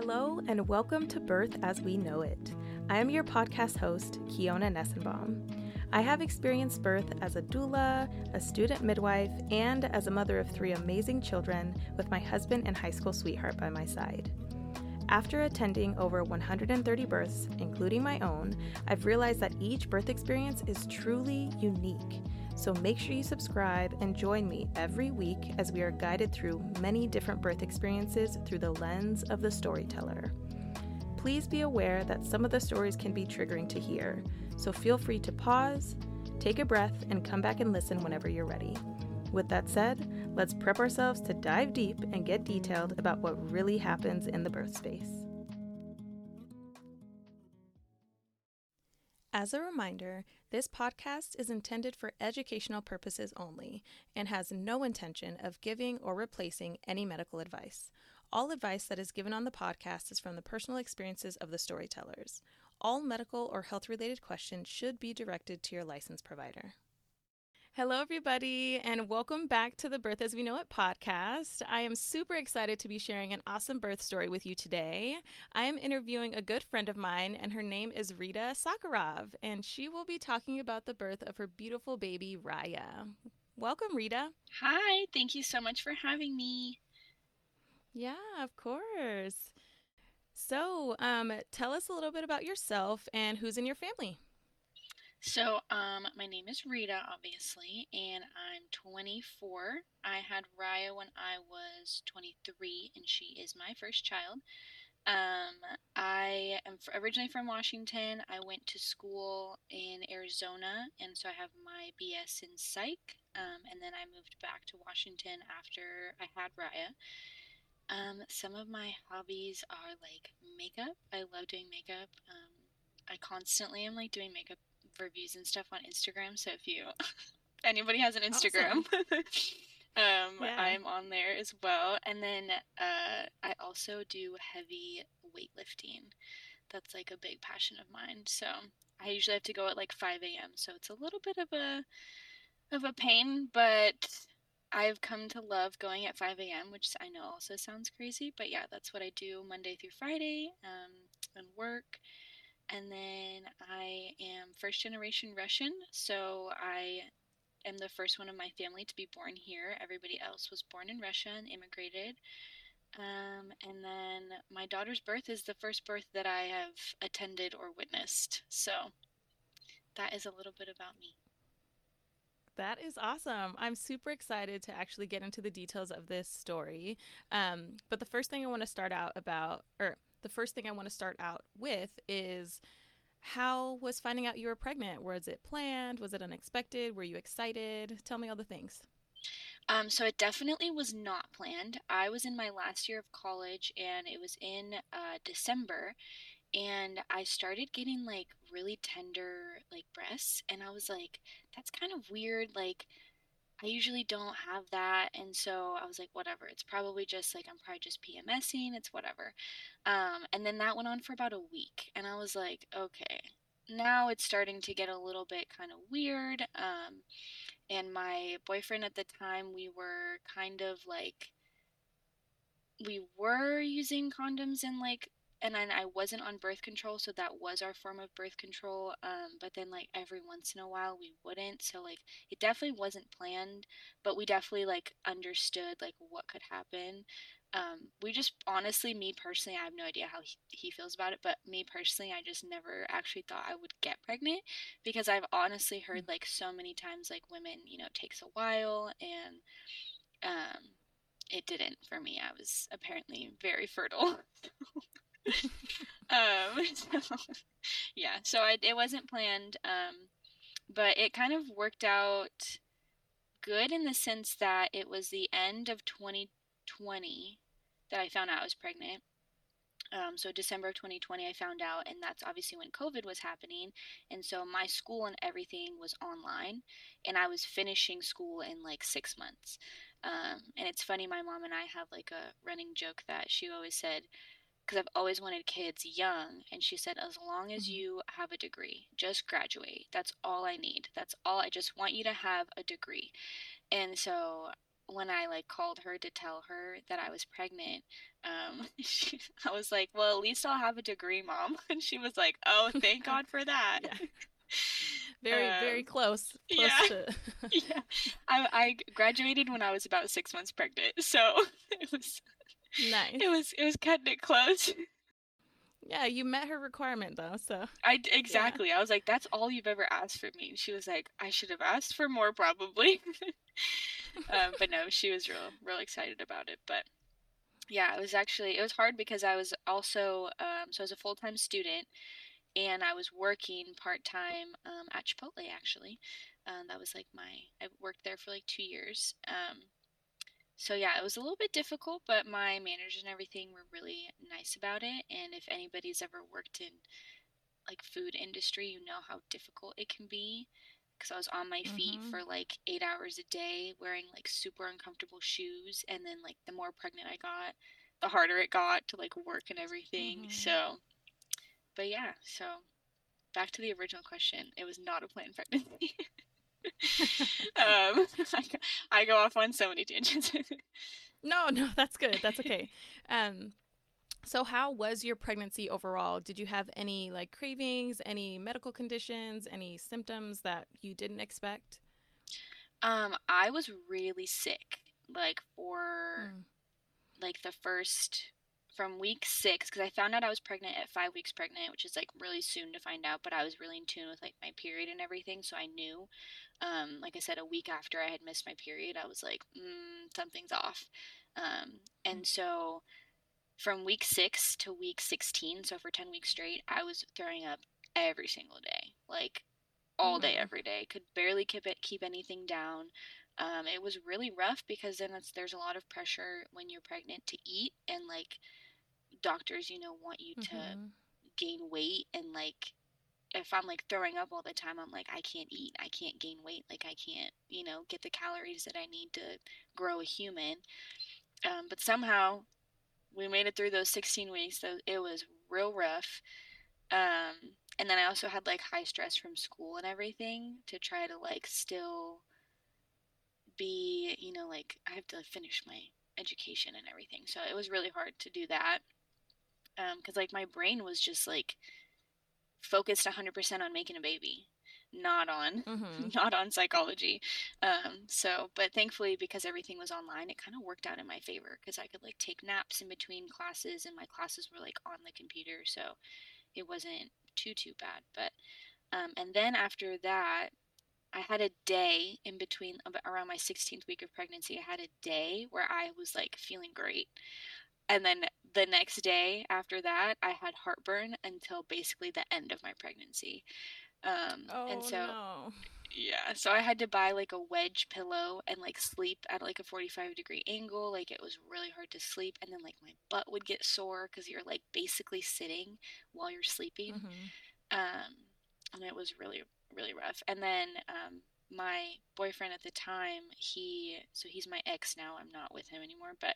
Hello and welcome to Birth as We Know It. I am your podcast host, Kiona Nessenbaum. I have experienced birth as a doula, a student midwife, and as a mother of 3 amazing children with my husband and high school sweetheart by my side. After attending over 130 births, including my own, I've realized that each birth experience is truly unique. So make sure you subscribe and join me every week as we are guided through many different birth experiences through the lens of the storyteller. Please be aware that some of the stories can be triggering to hear, so feel free to pause, take a breath, and come back and listen whenever you're ready. With that said, let's prep ourselves to dive deep and get detailed about what really happens in the birth space. As a reminder, this podcast is intended for educational purposes only and has no intention of giving or replacing any medical advice. All advice that is given on the podcast is from the personal experiences of the storytellers. All medical or health-related questions should be directed to your licensed provider. Hello, everybody, and welcome back to the Birth as We Know It podcast. I am super excited to be sharing an awesome birth story with you today. I am interviewing a good friend of mine, and her name is Rita Sakharov, and she will be talking about the birth of her beautiful baby, Raya. Welcome, Rita. Hi, thank you so much for having me. Yeah, of course. So, tell us a little bit about yourself and who's in your family. So, my name is Rita, obviously, and I'm 24. I had Raya when I was 23, and she is my first child. I am originally from Washington. I went to school in Arizona, and so I have my BS in psych. And then I moved back to Washington after I had Raya. Some of my hobbies are like makeup. I love doing makeup. I constantly am like doing makeup reviews and stuff on Instagram. So if anybody has an Instagram, Awesome. Yeah. I'm on there as well. And then I also do heavy weightlifting. That's like a big passion of mine. So I usually have to go at like 5 a.m. So it's a little bit of a pain, but I've come to love going at 5 a.m., which I know also sounds crazy, but yeah, that's what I do Monday through Friday and work. And then I am first generation Russian, so I am the first one in my family to be born here. Everybody else was born in Russia and immigrated. And then my daughter's birth is the first birth that I have attended or witnessed. So that is a little bit about me. That is awesome. I'm super excited to actually get into the details of this story. But the first thing I want to start out with is, how was finding out you were pregnant? Was it planned? Was it unexpected? Were you excited? Tell me all the things. So it definitely was not planned. I was in my last year of college, and it was in December, and I started getting like really tender like breasts, and I was like, that's kind of weird. Like I usually don't have that, and so I was like, whatever. It's probably just like I'm probably just PMSing. It's whatever. And then that went on for about a week, and I was like, okay, now it's starting to get a little bit kind of weird. And my boyfriend at the time, we were kind of like we were using condoms and then I wasn't on birth control, so that was our form of birth control. But then like every once in a while we wouldn't, so like it definitely wasn't planned, but we definitely like understood like what could happen. We just honestly, me personally, I have no idea how he feels about it, but me personally, I just never actually thought I would get pregnant because I've honestly heard like so many times like women, takes a while and um it didn't for me. I was apparently very fertile. So, yeah, so it wasn't planned, but it kind of worked out good in the sense that it was the end of 2020 that I found out I was pregnant. So December of 2020, I found out, and that's obviously when COVID was happening. And so my school and everything was online, and I was finishing school in like 6 months. And it's funny, my mom and I have like a running joke that she always said, because I've always wanted kids young, and she said, as long as you have a degree, just graduate. That's all I need. That's all. I just want you to have a degree. And so when I like called her to tell her that I was pregnant, I was like, "Well, at least I'll have a degree, Mom." And she was like, "Oh, thank God for that." Yeah. Very, very Um, close. Close yeah, to. yeah. I graduated when I was about 6 months pregnant, so it was Nice. it was cutting it close. Yeah, you met her requirement though, so yeah. Exactly. I was like, "That's all you've ever asked for me." And she was like, "I should have asked for more, probably." But no, she was real excited about it. But yeah, it was hard because I was also so I was a full-time student and I was working part-time at Chipotle actually. That was like I worked there for like 2 years. So yeah, it was a little bit difficult, but my managers and everything were really nice about it. And if anybody's ever worked in like food industry, you know how difficult it can be because I was on my feet Mhm. for like 8 hours a day wearing like super uncomfortable shoes. And then, like, the more pregnant I got, the harder it got to like work and everything. Mhm. So, but yeah, so back to the original question, it was not a planned pregnancy. um, I go off on so many tangents. No, no, that's good. That's okay. Um, so how was your pregnancy overall? Did you have any like cravings, any medical conditions, any symptoms that you didn't expect? I was really sick, like for Mm. like the first from week 6 because I found out I was pregnant at 5 weeks pregnant, which is like really soon to find out, but I was really in tune with like my period and everything, so I knew. Like I said, a week after I had missed my period, I was like, something's off. And so from week 6 to week 16, so for 10 weeks straight, I was throwing up every single day, like all day, Mm. every day. Could barely keep anything down. It was really rough because then there's a lot of pressure when you're pregnant to eat, and like doctors, want you to Mhm. gain weight, and like if I'm like throwing up all the time, I'm like, I can't eat, I can't gain weight, like I can't, get the calories that I need to grow a human. But somehow we made it through those 16 weeks. So it was real rough. And then I also had like high stress from school and everything to try to like still be, like I have to finish my education and everything. So it was really hard to do that. Because like my brain was just like focused 100% on making a baby, not on Mhm. not on psychology. But thankfully, because everything was online, it kind of worked out in my favor because I could like take naps in between classes, and my classes were like on the computer, so it wasn't too bad. But and then after that, I had a day in between around my 16th week of pregnancy. I had a day where I was like feeling great. And then the next day after that, I had heartburn until basically the end of my pregnancy. And Oh so, no. yeah, so I had to buy like a wedge pillow and like sleep at like a 45-degree angle. Like it was really hard to sleep. And then like my butt would get sore because you're like basically sitting while you're sleeping. Mhm. Um, and it was really, really rough. And then my boyfriend at the time, he's my ex now. I'm not with him anymore, but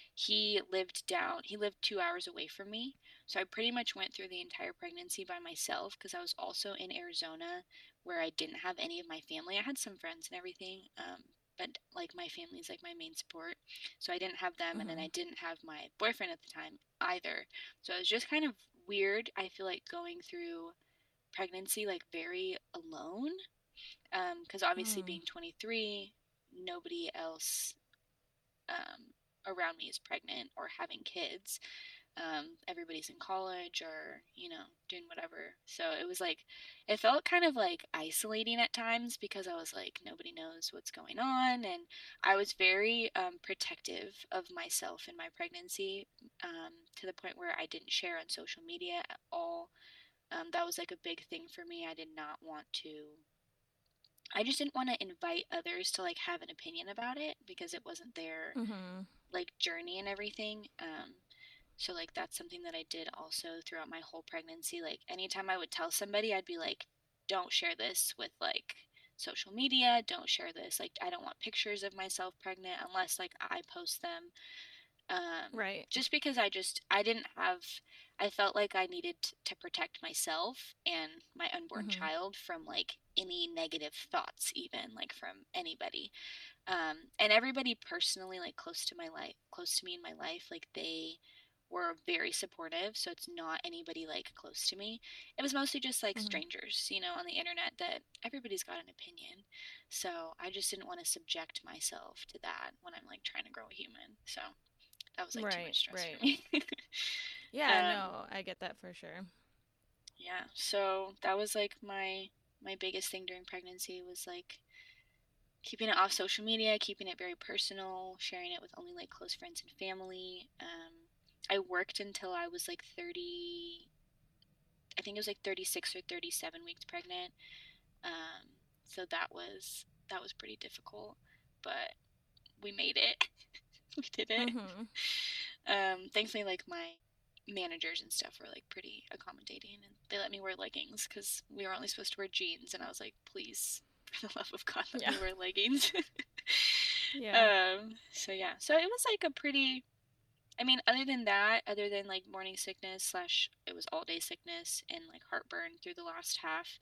he lived 2 hours away from me. So I pretty much went through the entire pregnancy by myself because I was also in Arizona where I didn't have any of my family. I had some friends and everything, but like my family's like my main support. So I didn't have them, and then I Mhm. didn't have my boyfriend at the time either. So it was just kind of weird. I feel like going through pregnancy like very alone, because obviously Mm. being 23, nobody else around me is pregnant or having kids. Everybody's in college or doing whatever, so it was like it felt kind of like isolating at times because I was like nobody knows what's going on, and I was very protective of myself in my pregnancy, to the point where I didn't share on social media at all. That was like a big thing for me. I just didn't want to invite others to like have an opinion about it because it wasn't their Mhm. like journey and everything. So like that's something that I did also throughout my whole pregnancy. Like anytime I would tell somebody, I'd be like, don't share this with like social media, don't share this. Like I don't want pictures of myself pregnant unless like I post them. Right. Just because I didn't have, I felt like I needed to protect myself and my unborn Mm-hmm. child from like any negative thoughts, even like from anybody. And everybody personally, like close to me in my life, like they were very supportive. So it's not anybody like close to me. It was mostly just like Mm-hmm. strangers, you know, on the internet that everybody's got an opinion. So I just didn't want to subject myself to that when I'm like trying to grow a human. So that was like too Right. much stress Right. for me. Yeah, um, no, I get that for sure. yeah. So that was like my biggest thing during pregnancy was like keeping it off social media, keeping it very personal, sharing it with only like close friends and family. I worked until I was like 30, I think it was like 36 or 37 weeks pregnant. Um, so that was pretty difficult, but we made it. We did it. Mm-hmm. Thankfully, like my managers and stuff were like pretty accommodating, and they let me wear leggings because we were only supposed to wear jeans, and I was like, please, for the love of God, let Yeah. me wear leggings. Yeah. So yeah, so it was like a pretty. I mean, other than that, other than like morning sickness slash it was all day sickness and like heartburn through the last half,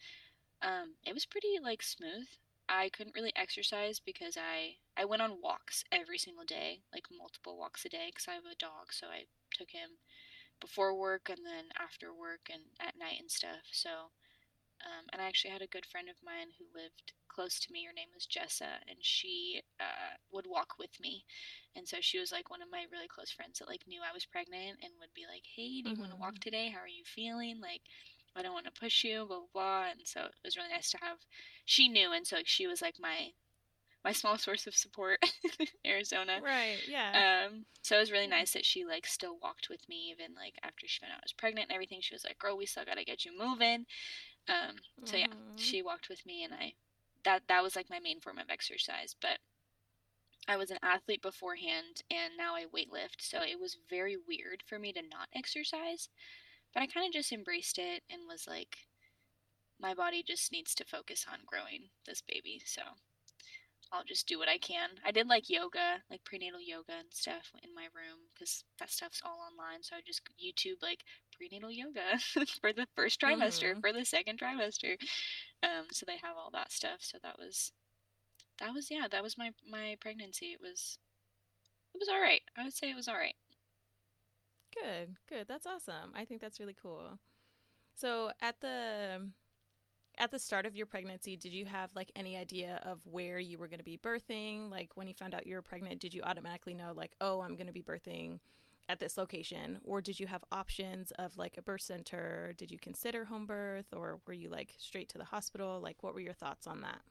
it was pretty like smooth. I couldn't really exercise because I went on walks every single day, like multiple walks a day, because I have a dog, so I took him before work and then after work and at night and stuff. So and I actually had a good friend of mine who lived close to me. Her name was Jessa, and she would walk with me. And so she was like one of my really close friends that like knew I was pregnant and would be like, "Hey, do you want to walk Mm-hmm. today? How are you feeling? Like, I don't want to push you, blah blah blah." And so it was really nice to have. She knew, and so like, she was like my small source of support in Arizona. Right. Yeah. So it was really Yeah. nice that she like still walked with me even like after she found out I was pregnant and everything. She was like, "Girl, we still gotta get you moving." So yeah, Mm-hmm. she walked with me, and that was like my main form of exercise. But I was an athlete beforehand, and now I weightlift, so it was very weird for me to not exercise. But I kind of just embraced it and was like, my body just needs to focus on growing this baby, so I'll just do what I can. I did like yoga, like prenatal yoga and stuff in my room because that stuff's all online. So I just YouTube like prenatal yoga for the first trimester, Mm-hmm. for the second trimester. So they have all that stuff. So that was yeah, that was my pregnancy. It was all right. I would say it was all right. Good. Good. That's awesome. I think that's really cool. So at the start of your pregnancy, did you have like any idea of where you were going to be birthing? Like when you found out you were pregnant, did you automatically know like, oh, I'm going to be birthing at this location? Or did you have options of like a birth center? Did you consider home birth or were you like straight to the hospital? Like what were your thoughts on that?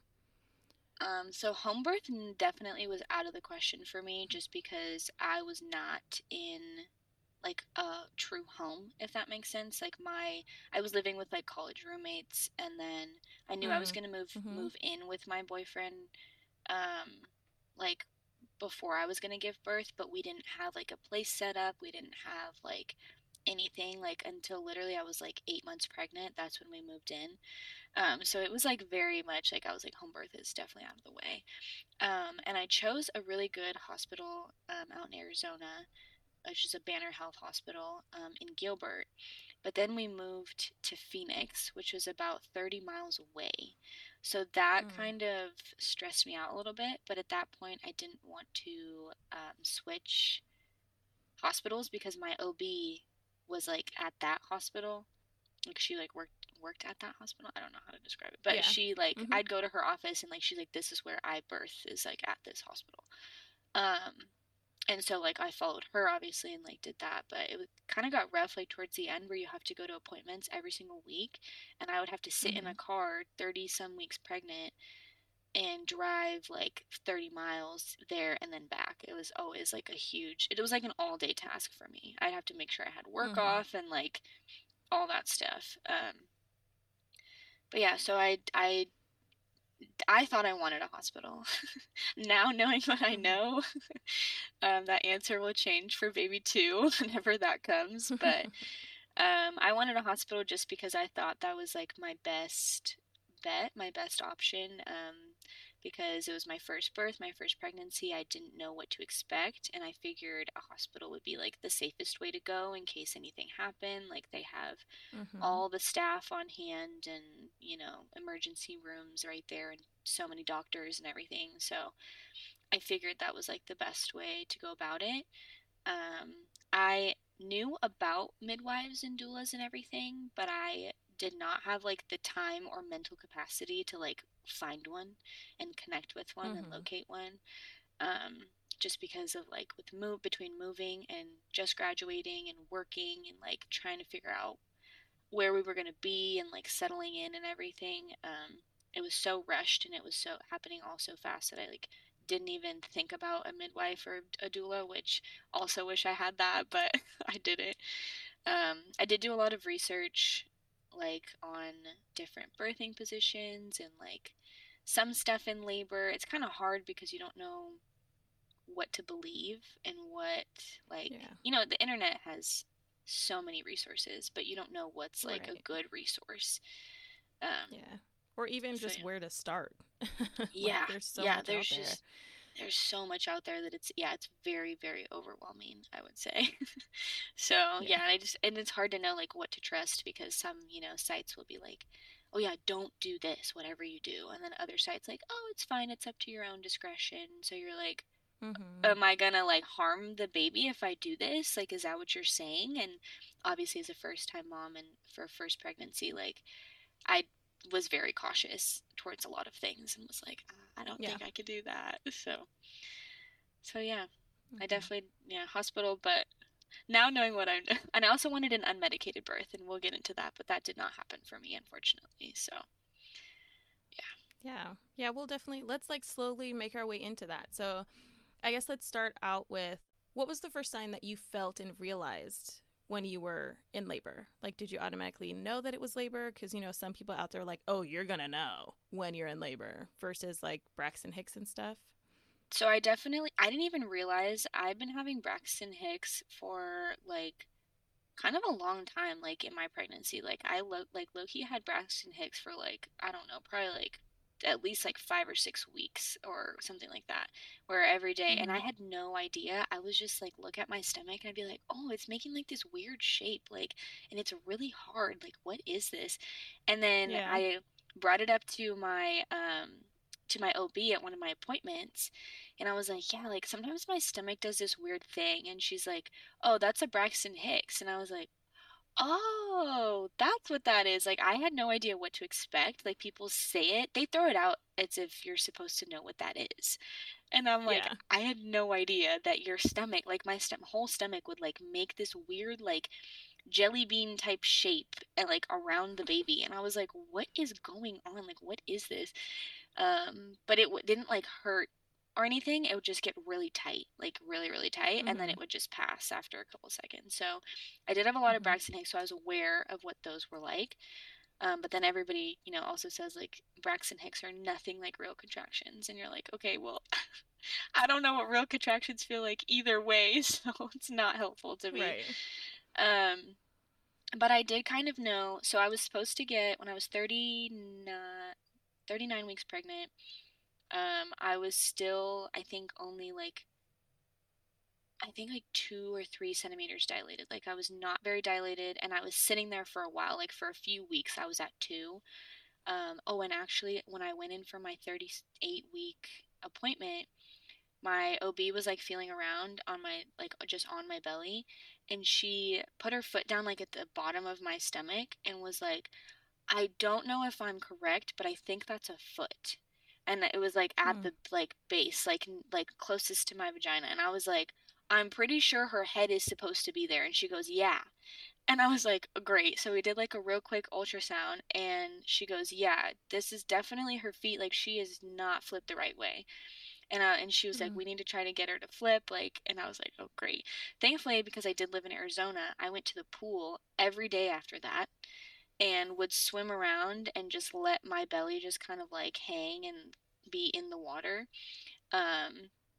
So home birth definitely was out of the question for me just because I was not in like a true home, if that makes sense. Like I was living with like college roommates, and then I knew I was gonna Mm-hmm. move in with my boyfriend, um, like before I was gonna give birth, but we didn't have like a place set up. We didn't have like anything like until literally I was like 8 months pregnant. That's when we moved in. So it was like very much like I was like home birth is definitely out of the way. And I chose a really good hospital out in Arizona, which is a Banner Health Hospital in Gilbert. But then we moved to Phoenix, which was about 30 miles away. So that Mm. kind of stressed me out a little bit. But at that point, I didn't want to switch hospitals because my OB was like at that hospital. Like she like worked at that hospital. I don't know how to describe it, but Yeah. she like Mm-hmm. I'd go to her office and like she's like, this is where I birth is like at this hospital. Um, and so like I followed her obviously and like did that, but it kind of got rough like towards the end where you have to go to appointments every single week, and I would have to sit in Mm-hmm. a car 30 some weeks pregnant and drive like 30 miles there and then back. It was always like it was like an all day task for me. I'd have to make sure I had work Mm-hmm. off and like all that stuff. But yeah, so I thought I wanted a hospital. Now knowing what I know, that answer will change for baby two whenever that comes. But Mm-hmm. I wanted a hospital just because I thought that was like my best bet, my best option. because it was my first birth, my first pregnancy. I didn't know what to expect, and I figured a hospital would be like the safest way to go in case anything happened. Like they have Mm-hmm. all the staff on hand and, emergency rooms right there and so many doctors and everything. So I figured that was like the best way to go about it. I knew about midwives and doulas and everything, but I did not have like the time or mental capacity to like find one and connect with one and Mm-hmm. locate one. Um, just because of like with between moving and just graduating and working and like trying to figure out where we were going to be and like settling in and everything. It was so rushed and it was so happening all so fast that I like didn't even think about a midwife or a doula, which also wish I had that, but I didn't. I did do a lot of research like on different birthing positions and like some stuff in labor. It's kind of hard because you don't know what to believe and what, like, Yeah. the internet has so many resources, but you don't know what's like a Right. good resource. um Yeah. Or even so just where to start. Like yeah, there's so yeah, much out there. there's so much out there that it's very, very overwhelming, I would say. So Yeah. yeah, and it's hard to know like what to trust because some, sites will be like, oh yeah, don't do this whatever you do, and then other sites like, oh, it's fine, it's up to your own discretion. So you're like, Mm-hmm. am I gonna like harm the baby if I do this? Like, is that what you're saying? And obviously, as a first time mom and for first pregnancy, like, I was very cautious towards a lot of things and was like, I don't Yeah. think I could do that. So yeah, I Mm-hmm. definitely, yeah, hospital, but now knowing what I and I also wanted an unmedicated birth, and we'll get into that, but that did not happen for me, unfortunately. So yeah. Yeah. Yeah, we'll definitely let's like slowly make our way into that. So I guess let's start out with what was the first sign that you felt and realized when you were in labor? Like, did you automatically know that it was labor? Because, some people out there are like, oh, you're going to know when you're in labor versus like Braxton Hicks and stuff. So I didn't even realize I've been having Braxton Hicks for like kind of a long time, like in my pregnancy. Like like Loki had Braxton Hicks for like, I don't know, probably like at least like 5 or 6 weeks or something like that, where every day, and I Mm-hmm. had no idea. I was just like look at my stomach and I'd be like, oh, it's making like this weird shape, like, and it's really hard, like what is this? And then Yeah. I brought it up to my OB at one of my appointments, and I was like, yeah, like sometimes my stomach does this weird thing, and she's like, oh, that's a Braxton Hicks. And I was like, oh, that's what that is. Like, I had no idea what to expect. Like, people say it, they throw it out as if you're supposed to know what that is. And I'm like, Yeah. I had no idea that your stomach, like my whole stomach would like make this weird, like jelly bean type shape and like around the baby. And I was like, what is going on? Like, what is this? But it didn't like hurt or anything. It would just get really tight, like really, really tight, and then Mm-hmm. it would just pass after a couple seconds. So I did have a lot of Mm-hmm. Braxton Hicks, so I was aware of what those were like. But then everybody, also says like Braxton Hicks are nothing like real contractions, and you're like, okay, well, I don't know what real contractions feel like either way, so it's not helpful to me. Right. Um, but I did kind of know. So I was supposed to get when I was 39 weeks pregnant. I was still, I think like 2 or 3 centimeters dilated. Like I was not very dilated, and I was sitting there for a while. Like for a few weeks, I was at 2. Oh, and actually, when I went in for my 38-week appointment, my OB was like feeling around on my, like just on my belly, and she put her foot down like at the bottom of my stomach and was like, I don't know if I'm correct, but I think that's a foot. And it was like at Mm. the like base, like closest to my vagina. And I was like, I'm pretty sure her head is supposed to be there. And she goes, yeah. And I was like, great. So we did like a real quick ultrasound, and she goes, yeah, this is definitely her feet. Like she is not flipped the right way. And she was like, Mm. we need to try to get her to flip. Like, and I was like, oh, great. Thankfully, because I did live in Arizona, I went to the pool every day after that and would swim around and just let my belly just kind of like hang and be in the water. Um,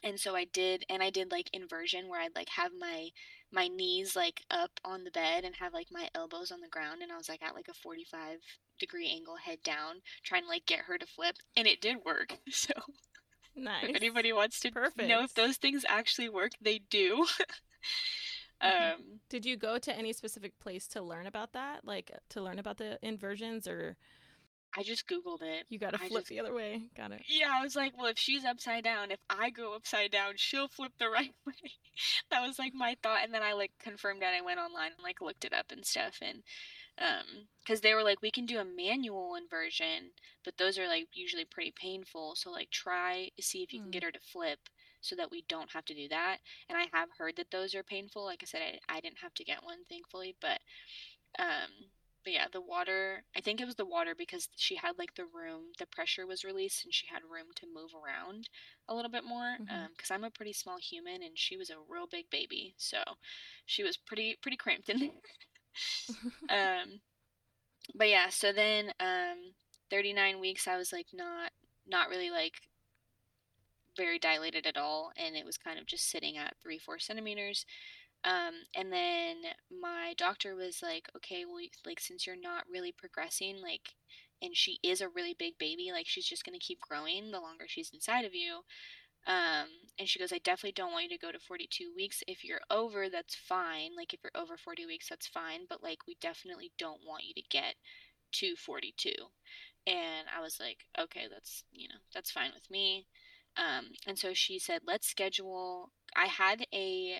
And so I did like inversion where I'd like have my knees like up on the bed and have like my elbows on the ground, and I was like at like a 45-degree angle, head down, trying to like get her to flip, and it did work. So if Nice. anybody wants to know if Perfect. those things actually work, they do. um Did you go to any specific place to learn about that? Like to learn about the inversions, or I just Googled it. you got to I flip just the other way? Got it. Yeah, I was like, well, if she's upside down, if I go upside down, she'll flip the right way. That was like my thought, and then I like confirmed that. I went online and like looked it up and stuff, and because they were like, we can do a manual inversion, but those are like usually pretty painful. So like try see if you can Mm. get her to flip so that we don't have to do that. And I have heard that those are painful. Like I said, I didn't have to get one, thankfully, um, but yeah, the water, I think it was the water because she had like the pressure was released and she had room to move around a little bit more. Mm-hmm. Because I'm a pretty small human and she was a real big baby, so she was pretty cramped in there. But yeah, so then 39 weeks I was like not really like very dilated at all, and it was kind of just sitting at 3-4 centimeters. And then my doctor was like, okay, well, like, since you're not really progressing, like, and she is a really big baby, like, she's just going to keep growing the longer she's inside of you. Um, and she goes, I definitely don't want you to go to 42 weeks. If you're over, that's fine. Like, if you're over 40 weeks, that's fine. But, like, we definitely don't want you to get to 42. And I was like, okay, that's fine with me. And so she said, let's schedule. I had a,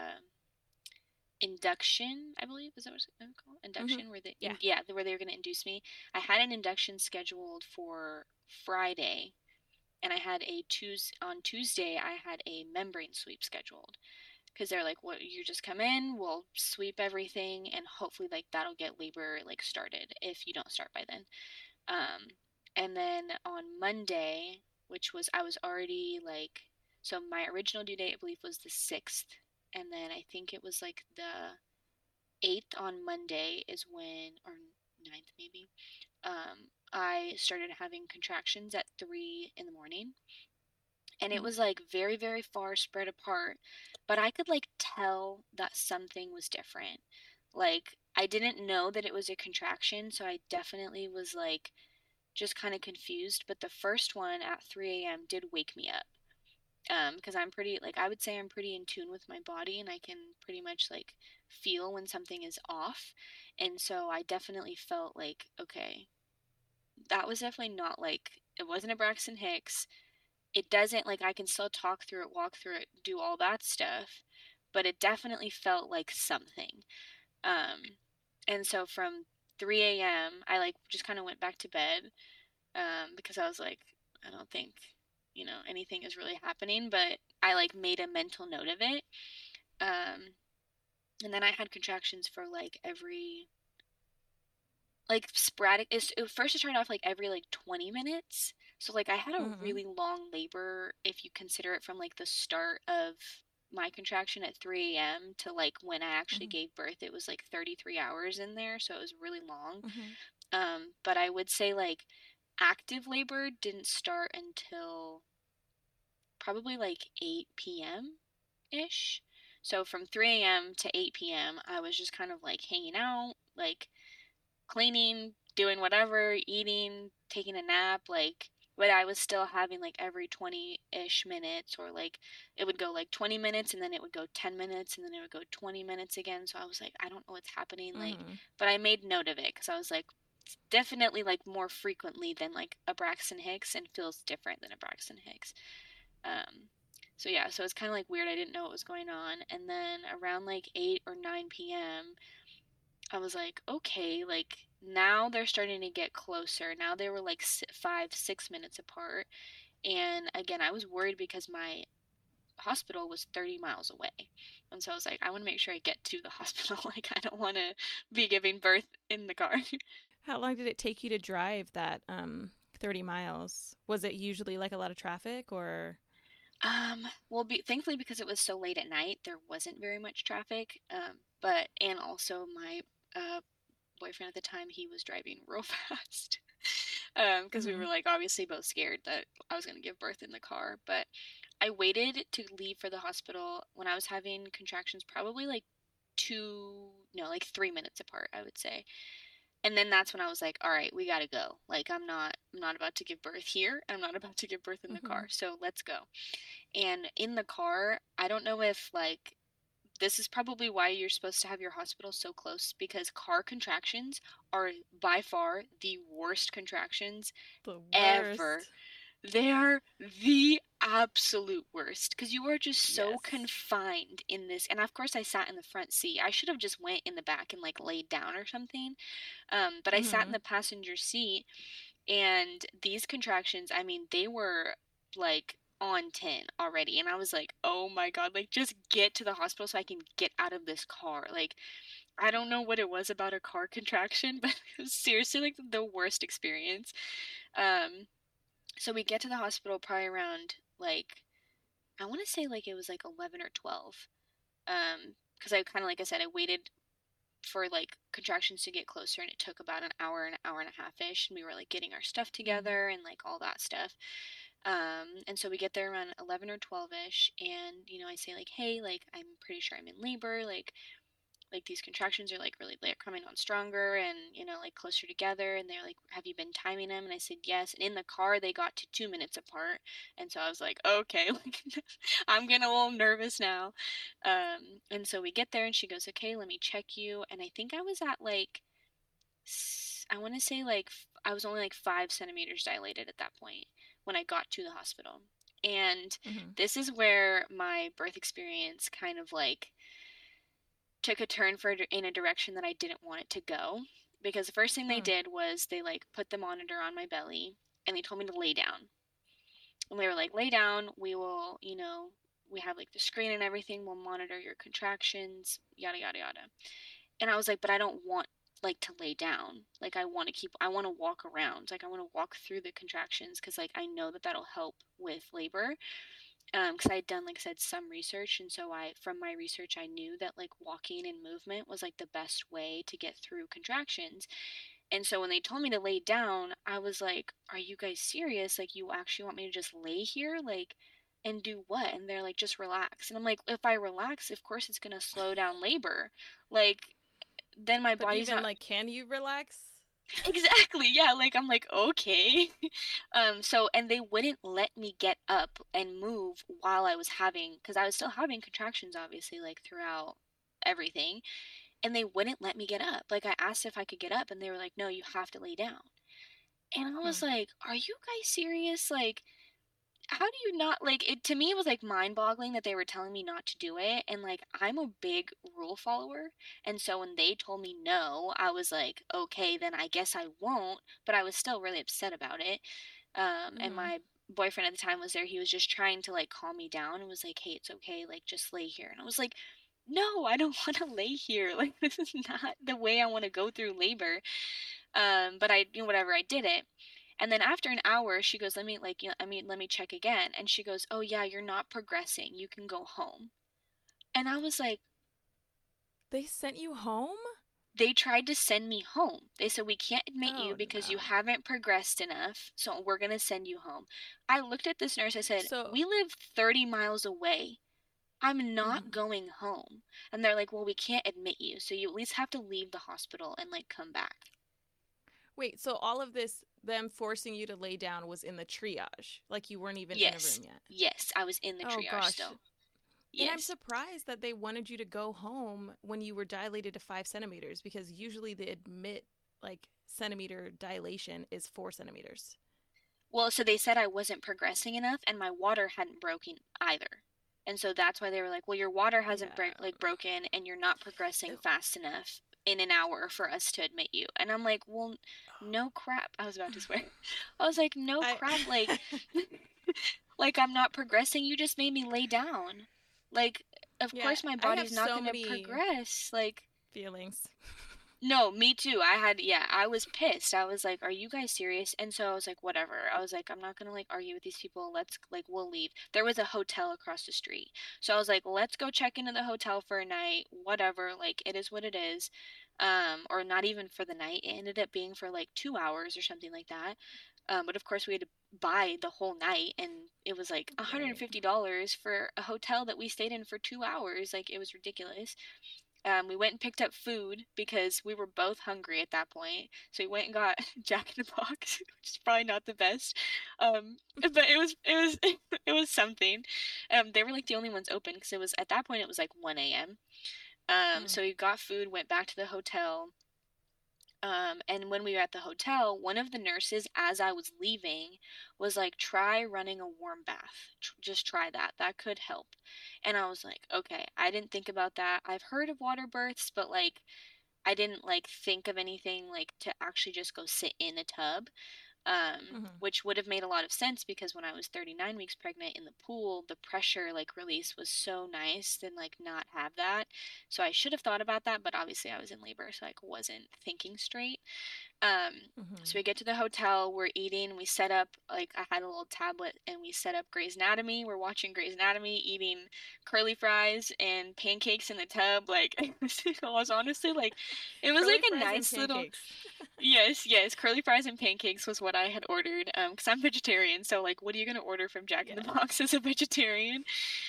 induction, I believe, is that what it's called? Mm-hmm. Induction, where Yeah. where they were going to induce me. I had an induction scheduled for Friday, and I had a Tuesday I had a membrane sweep scheduled because they're like, "What? You just come in, we'll sweep everything, and hopefully, like, that'll get labor like started if you don't start by then." Um, and then on Monday, which was I was already like, so my original due date I believe was the 6th, and then I think it was like the 8th on Monday is when, or ninth maybe, I started having contractions at 3 in the morning. And it Mm-hmm. was like very, very far spread apart. But I could like tell that something was different. Like, I didn't know that it was a contraction, so I definitely was like just kind of confused. But the first one at 3 a.m. did wake me up. Because I'm pretty, like, I would say I'm pretty in tune with my body and I can pretty much like feel when something is off. And so I definitely felt like, okay, that was definitely not like, it wasn't a Braxton Hicks. It doesn't, like, I can still talk through it, walk through it, do all that stuff, but it definitely felt like something. Um, and so from 3 a.m., I like just kind of went back to bed, because I was like, I don't think, anything is really happening, but I like made a mental note of it. Um, and then I had contractions for like every, like, sporadic. First it started off like every like 20 minutes. So like I had a Mm-hmm. really long labor if you consider it from like the start of my contraction at 3 a.m. to like when I actually Mm-hmm. gave birth. It was like 33 hours in there, so it was really long. Mm-hmm. But I would say like active labor didn't start until probably like 8 p.m. ish. So from 3 a.m. to 8 p.m., I was just kind of like hanging out, like cleaning, doing whatever, eating, taking a nap, like, but I was still having like every 20-ish minutes, or like it would go like 20 minutes and then it would go 10 minutes and then it would go 20 minutes again. So I was like, I don't know what's happening. Like, Mm-hmm. but I made note of it because I was like, it's definitely like more frequently than like a Braxton Hicks and feels different than a Braxton Hicks. Um, so yeah, so it's kind of like weird. I didn't know what was going on. And then around like 8 or 9 p.m., I was like, okay, like now they're starting to get closer. Now they were like 5, 6 minutes apart. And again, I was worried because my hospital was 30 miles away. And so I was like, I want to make sure I get to the hospital. Like, I don't want to be giving birth in the car. How long did it take you to drive that 30 miles? Was it usually like a lot of traffic or? Well, thankfully, because it was so late at night, there wasn't very much traffic. And also my uh, boyfriend at the time, he was driving real fast. Because we Mm-hmm. were like obviously both scared that I was going to give birth in the car. But I I waited to leave for the hospital when I was having contractions, probably like like 3 minutes apart, I would say. And then that's when I was like, all right, we gotta go. Like I'm not about to give birth here. I'm not about to give birth in the Mm-hmm. car. So let's go. And in the car, I don't know if like this is probably why you're supposed to have your hospital so close, because car contractions are by far the worst contractions The ever. worst. They are the absolute worst because you are just so Yes. confined in this. And of course, I sat in the front seat. I should have just went in the back and like laid down or something. But I sat in Mm-hmm. the passenger seat, and these contractions, I mean, they were like on 10 already. And I was like, oh my God, like just get to the hospital so I can get out of this car. Like, I don't know what it was about a car contraction, but it was seriously like the worst experience. Um, so we get to the hospital probably around like, I want to say like it was like 11 or 12. Because I kind of, like I said, I waited for like contractions to get closer, and it took about an hour and a half ish, and we were like getting our stuff Mm-hmm. together and like all that stuff. And so we get there around 11 or 12 ish, and I say like, hey, like I'm pretty sure I'm in labor, like these contractions are like really, they're coming on stronger and like closer together. And they're like, have you been timing them? And I said yes. And in the car they got to 2 minutes apart, and so I was like, okay, like I'm getting a little nervous now. And so we get there, and she goes, okay, let me check you. And I think I was at like, I want to say like I was only like 5 centimeters dilated at that point when I got to the hospital. And Mm-hmm. this is where my birth experience kind of like took a turn in a direction that I didn't want it to go. Because the first thing they Mm. did was they like put the monitor on my belly, and they told me to lay down. And they were like, lay down, we will, we have like the screen and everything, we'll monitor your contractions, yada yada yada. And I was like, but I don't want like to lay down. Like I want to walk around. Like I want to walk through the contractions because like I know that that'll help with labor. Because I had done, like I said, some research, and so from my research, I knew that like walking and movement was like the best way to get through contractions. And so when they told me to lay down, I was like, "Are you guys serious? Like, you actually want me to just lay here, like, and do what?" And they're like, "Just relax." And I'm like, "If I relax, of course it's gonna slow down labor. Like, then my But body's even not." like, can you relax? Exactly. Yeah, like I'm like, okay. And they wouldn't let me get up and move while I was having, because I was still having contractions, obviously, like throughout everything, and they wouldn't let me get up. Like I asked if I could get up, and they were like, no, you have to lay down. And I was Mm. like, are you guys serious? Like, how do you not, like, it to me it was like mind-boggling that they were telling me not to do it. And like I'm a big rule follower, and so when they told me no, I was like, okay, then I guess I won't. But I was still really upset about it. And Mm-hmm. my boyfriend at the time was there. He was just trying to like calm me down and was like, hey, it's okay, like just lay here. And I was like, no, I don't want to lay here. Like this is not the way I want to go through labor. But I, whatever, I did it. And then after an hour, she goes, let me like, let me check again. And she goes, oh yeah, you're not progressing. You can go home. And I was like, They sent you home? they tried to send me home. They said, we can't admit you Oh because you no. haven't progressed enough, so we're going to send you home. I looked at this nurse, I said, So, we live 30 miles away. I'm not mhm. going home. And they're like, well, we can't admit you, so you at least have to leave the hospital and like come back. Wait, so all of this, them forcing you to lay down, was in the triage? Like you weren't even in a Yes. room yet? Yes, I was in the Oh triage gosh. still. And I'm Yes. surprised that they wanted you to go home when you were dilated to 5 centimeters, because usually the admit like centimeter dilation is 4 centimeters. Well, so they said I wasn't progressing enough and my water hadn't broken either. And so that's why they were like, "Well, your water hasn't Yeah. broken and you're not progressing Ew. fast enough in an hour for us to admit you." And I'm like, "Well, no crap." I was about to swear. I was like, "No I crap, like like I'm not progressing. You just made me lay down. Like of yeah, course my I have body's not so going to many progress." Like feelings. no, me too. Yeah, I was pissed. I was like, are you guys serious? And so I was like, whatever. I was like, I'm not gonna like argue with these people. Let's like, we'll leave. There was a hotel across the street. So I was like, let's go check into the hotel for a night. Whatever. Like, it is what it is. Or not even for the night. It ended up being for like 2 hours or something like that. But of course we had to buy the whole night, and it was like Right. $150 for a hotel that we stayed in for 2 hours. Like, it was ridiculous. We went and picked up food because we were both hungry at that point. So we went and got Jack in the Box, which is probably not the best. But it was it was something. They were like the only ones open because it was at that point it was like 1 a.m. Mm. So we got food, went back to the hotel. And when we were at the hotel, one of the nurses, as I was leaving, was like, try running a warm bath. Just try that. That could help. And I was like, okay, I didn't think about that. I've heard of water births, but like, I didn't like think of anything like to actually just go sit in a tub, Mm-hmm. which would have made a lot of sense because when I was 39 weeks pregnant in the pool, the pressure like release was so nice than like not have that. So I should have thought about that, but obviously I was in labor, so I like, wasn't thinking straight. Um, so Mm-hmm. we get to the hotel, we're eating, we set up, like, I had a little tablet and we set up Grey's Anatomy. We're watching Grey's Anatomy, eating curly fries and pancakes in the tub. Like, it was honestly like, it was Curly like a fries and nice little, pancakes. yes, yes, curly fries and pancakes was what I had ordered. Because I'm vegetarian, so like, what are you gonna order from Jack in the Yeah. Box as a vegetarian?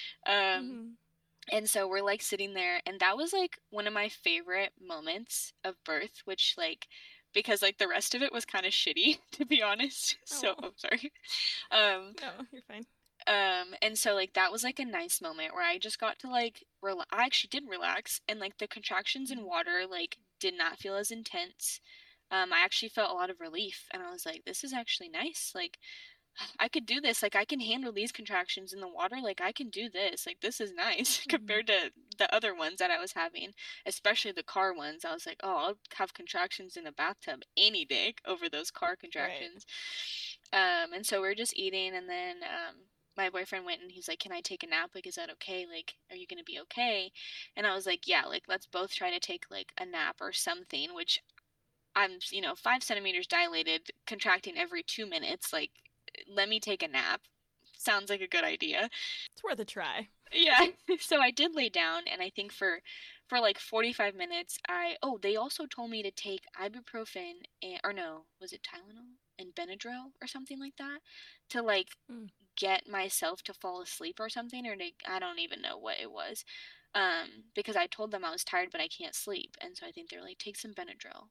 Um, Mm-hmm. and so we're like sitting there, and that was like one of my favorite moments of birth, which like because like the rest of it was kind of shitty, to be honest. So Oh, I'm sorry. Um, no, you're fine. and so like that was like a nice moment where I just got to like I actually did relax, and like the contractions in Mm-hmm. water like did not feel as intense. I actually felt a lot of relief, and I was like, this is actually nice. Like, I could do this. Like, I can handle these contractions in the water. Like, I can do this. Like, this is nice Mm-hmm. compared to the other ones that I was having, especially the car ones. I was like, oh, I'll have contractions in the bathtub any day over those car Right. contractions. And so we're just eating, and then my boyfriend went and he's like, can I take a nap? Like, is that okay? Like, are you gonna be okay? And I was like, yeah, like, let's both try to take like a nap or something, which I'm, 5 centimeters dilated, contracting every 2 minutes. Like, let me take a nap. Sounds like a good idea. It's worth a try. Yeah. So I did lay down, and I think for like 45 minutes, they also told me to take ibuprofen or no, was it Tylenol and Benadryl or something like that to like Mm. get myself to fall asleep or something, or to, I don't even know what it was. Because I told them I was tired but I can't sleep, and so I think they're like, take some Benadryl,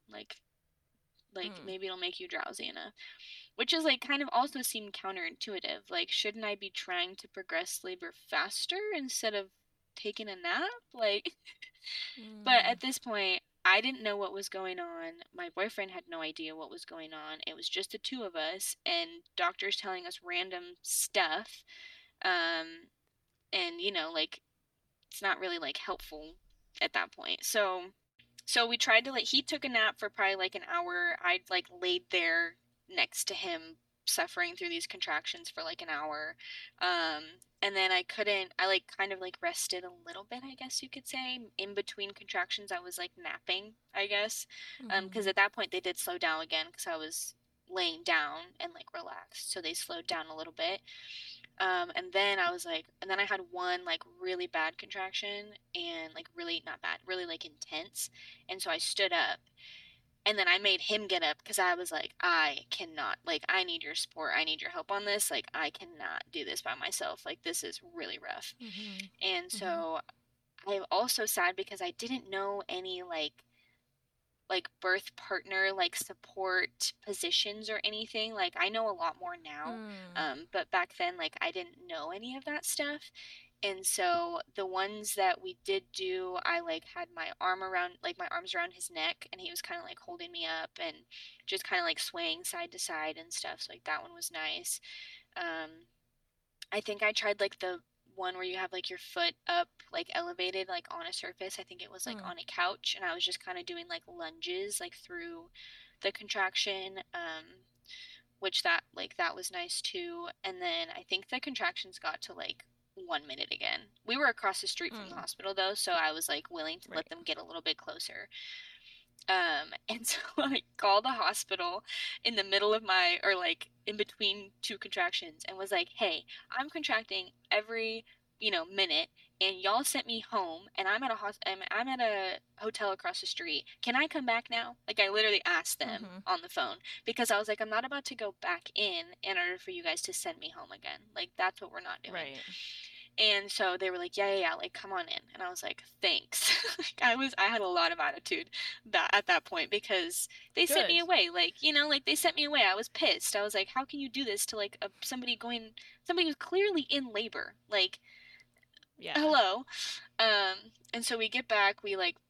like Mm. maybe it'll make you drowsy enough, which is like kind of also seemed counterintuitive. Like, shouldn't I be trying to progress labor faster instead of taking a nap? Like, but Mm. at this point, I didn't know what was going on. My boyfriend had no idea what was going on. It was just the two of us, and doctors telling us random stuff. Um, and like, it's not really like helpful at that point. So we tried to, like, he took a nap for probably like an hour. I like laid there next to him suffering through these contractions for like an hour. Um and then I like kind of like rested a little bit, I guess you could say. In between contractions I was like napping, I guess. Because Mm-hmm. at that point they did slow down again because I was laying down and like relaxed. So they slowed down a little bit. And then I was like, and then I had one like really bad contraction, and like really not bad, really like intense. And so I stood up, and then I made him get up because I was like, I cannot, like, I need your support. I need your help on this. Like, I cannot do this by myself. Like, this is really rough. Mm-hmm. And Mm-hmm. so I'm also sad because I didn't know any like birth partner like support positions or anything. Like, I know a lot more now, Mm. but back then like I didn't know any of that stuff. And so the ones that we did do, I like had my arms around his neck, and he was kind of like holding me up and just kind of like swaying side to side and stuff. So like that one was nice. um I think I tried like the one where you have like your foot up, like elevated, like on a surface. I think it was like Mm. on a couch, and I was just kind of doing like lunges, like through the contraction, which that was nice too. And then I think the contractions got to like 1 minute again. We were across the street from the Mm. hospital though, so I was like willing to let Right. them get a little bit closer. And so I called the hospital in the middle of or like in between two contractions, and was like, hey, I'm contracting every minute, and y'all sent me home, and I'm at a hotel across the street. Can I come back now? Like, I literally asked them Mm-hmm. on the phone, because I was like, I'm not about to go back in order for you guys to send me home again. Like, that's what we're not doing. Right. And so they were like, yeah, yeah, yeah, like, come on in. And I was like, thanks. Like, I had a lot of attitude that at that point, because they sent me Good. away. Like, like, they sent me away. I was pissed. I was like, how can you do this to like somebody who's clearly in labor? Like, Yeah. hello. And so we get back, we like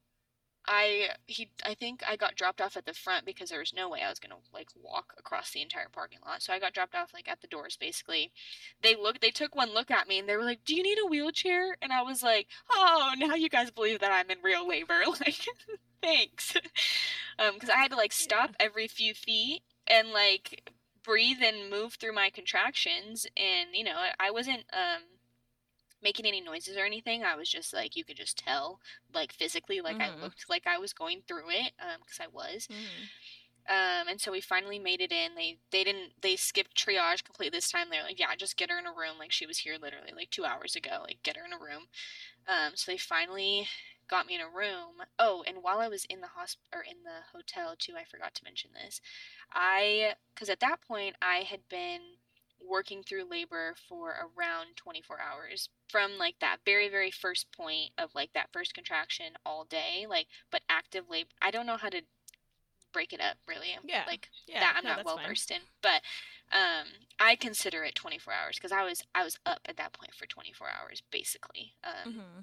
I think I got dropped off at the front, because there was no way I was gonna like walk across the entire parking lot. So I got dropped off like at the doors basically. They took one look at me, and they were like, "Do you need a wheelchair?" And I was like, "Oh, now you guys believe that I'm in real labor." Like, thanks. Because I had to like Yeah. stop every few feet and like breathe and move through my contractions, and I wasn't making any noises or anything. I was just like, you could just tell, like, physically, like, I Mm-hmm. looked like I was going through it, because I was. Mm-hmm. And so we finally made it in. They skipped triage completely this time. They're like, yeah, just get her in a room. Like, she was here literally like 2 hours ago. Like, get her in a room. So they finally got me in a room. Oh, and while I was in the or in the hotel too, I forgot to mention this. Because at that point I had been working through labor for around 24 hours from like that very, very first point of like that first contraction all day, like, but active labor. I don't know how to break it up really. Yeah. Like, Yeah. that I'm No, not that's well fine. versed in, but I consider it 24 hours, because I was up at that point for 24 hours basically. Mm-hmm.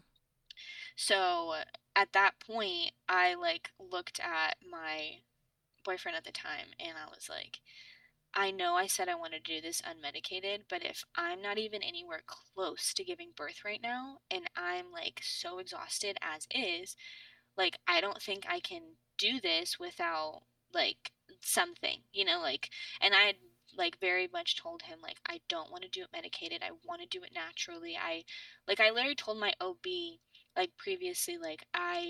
So at that point, I like looked at my boyfriend at the time, and I was like, I know I said I wanted to do this unmedicated, but if I'm not even anywhere close to giving birth right now, and I'm like so exhausted as is, like, I don't think I can do this without like something, like, and I had like very much told him, like, I don't want to do it medicated. I want to do it naturally. I literally told my OB like previously, like,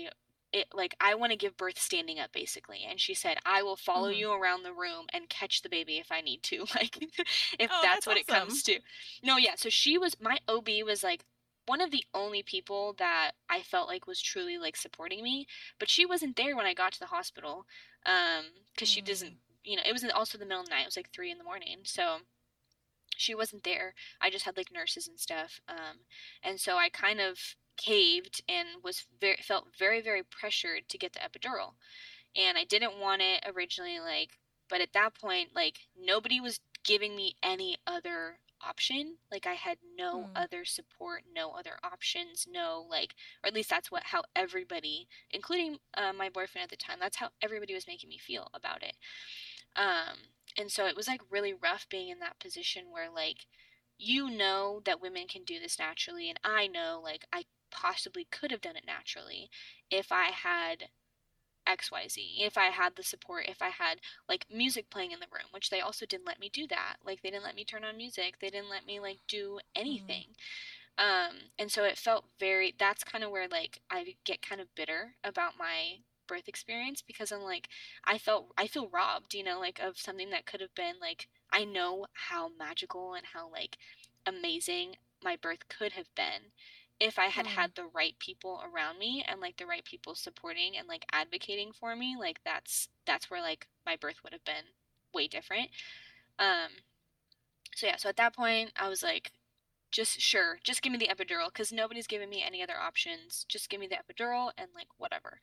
I want to give birth standing up basically, and she said, I will follow Mm-hmm. you around the room and catch the baby if I need to. Like, if Oh, that's that's what it comes awesome. to. No, yeah, so my OB was like one of the only people that I felt like was truly like supporting me, but she wasn't there when I got to the hospital. Because she doesn't, Mm. it was also the middle of the night. It was like 3 in the morning, so she wasn't there. I just had like nurses and stuff. And so I kind of caved and felt very, very pressured to get the epidural, and I didn't want it originally, like, but at that point, like, nobody was giving me any other option. Like, I had no Mm. other support, no other options, no, like, or at least that's how everybody, including my boyfriend at the time, that's how everybody was making me feel about it. Um, and so it was like really rough being in that position where, like, that women can do this naturally, and I know, like, I possibly could have done it naturally if I had XYZ. If I had the support, if I had like music playing in the room, which they also didn't let me do that. Like, they didn't let me turn on music. They didn't let me like do Mm. anything. And so it felt that's kind of where like I get kind of bitter about my birth experience, because I'm like, I feel robbed, like, of something that could have been like, I know how magical and how like amazing my birth could have been if I had Mm. had the right people around me, and like the right people supporting and like advocating for me. Like, that's where like my birth would have been way different. Um so yeah, so at that point I was like, just give me the epidural, because nobody's giving me any other options. Just give me the epidural and like whatever.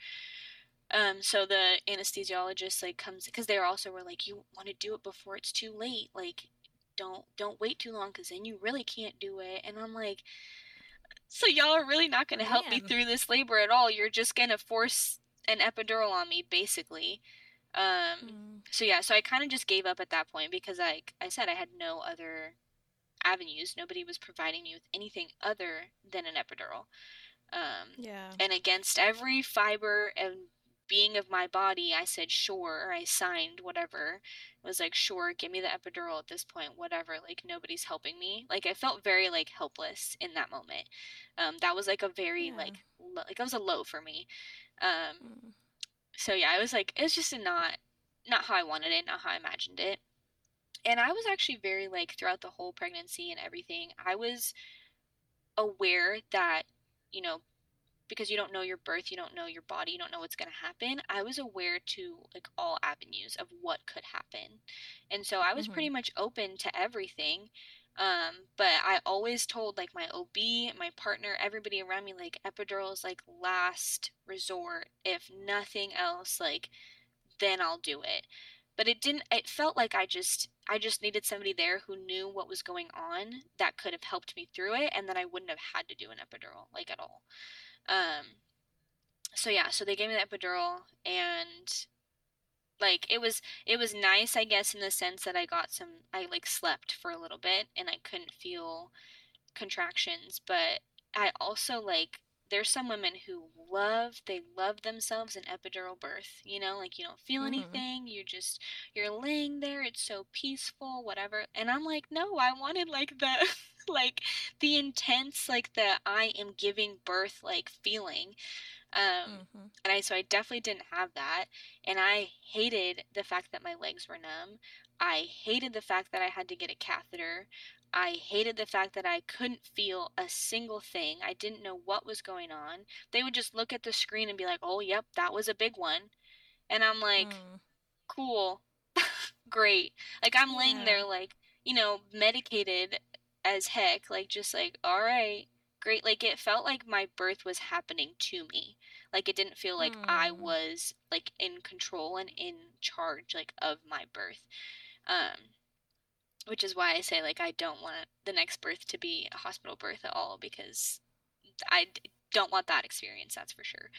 So the anesthesiologist like comes, because they also were like, you want to do it before it's too late. Like, don't wait too long, because then you really can't do it. And I'm like, so y'all are really not going to help me Man. through this labor at all. You're just going to force an epidural on me, basically. Um, Mm. so yeah, so I kind of just gave up at that point, because I said I had no other avenues. Nobody was providing me with anything other than an epidural. Yeah. And against every fiber and being of my body, I said, sure. I signed whatever. It was like, sure, give me the epidural at this point, whatever. Like, nobody's helping me. Like, I felt very like helpless in that moment. That was like a very Yeah. like like that was a low for me. Um, Mm. so yeah, I was like, it's just not how I wanted it, not how I imagined it. And I was actually very like throughout the whole pregnancy and everything, I was aware that, you know, because you don't know your birth, you don't know your body, you don't know what's going to happen. I was aware to like all avenues of what could happen. And so I was Mm-hmm. pretty much open to everything. But I always told like my OB, my partner, everybody around me, like epidural is like last resort. If nothing else, like then I'll do it. But it didn't, it felt like I just needed somebody there who knew what was going on that could have helped me through it, and then I wouldn't have had to do an epidural like at all. Um, so yeah, so they gave me the epidural, and like it was nice, I guess, in the sense that I like slept for a little bit and I couldn't feel contractions, but I also like there's some women who love themselves in epidural birth, like you don't feel Mm-hmm. anything, you're laying there, it's so peaceful, whatever. And I'm like, no, I wanted like the like the intense, like the I am giving birth like feeling. Mm-hmm. So I definitely didn't have that. And I hated the fact that my legs were numb. I hated the fact that I had to get a catheter. I hated the fact that I couldn't feel a single thing. I didn't know what was going on. They would just look at the screen and be like, oh, yep, that was a big one. And I'm like, Mm. cool, great. Like, I'm laying Yeah. there, like, medicated as heck, like, just like, all right, great. Like, it felt like my birth was happening to me. Like, it didn't feel like I Mm. was, like, in control and in charge, like, of my birth. Um, which is why I say, like, I don't want the next birth to be a hospital birth at all because don't want that experience, that's for sure.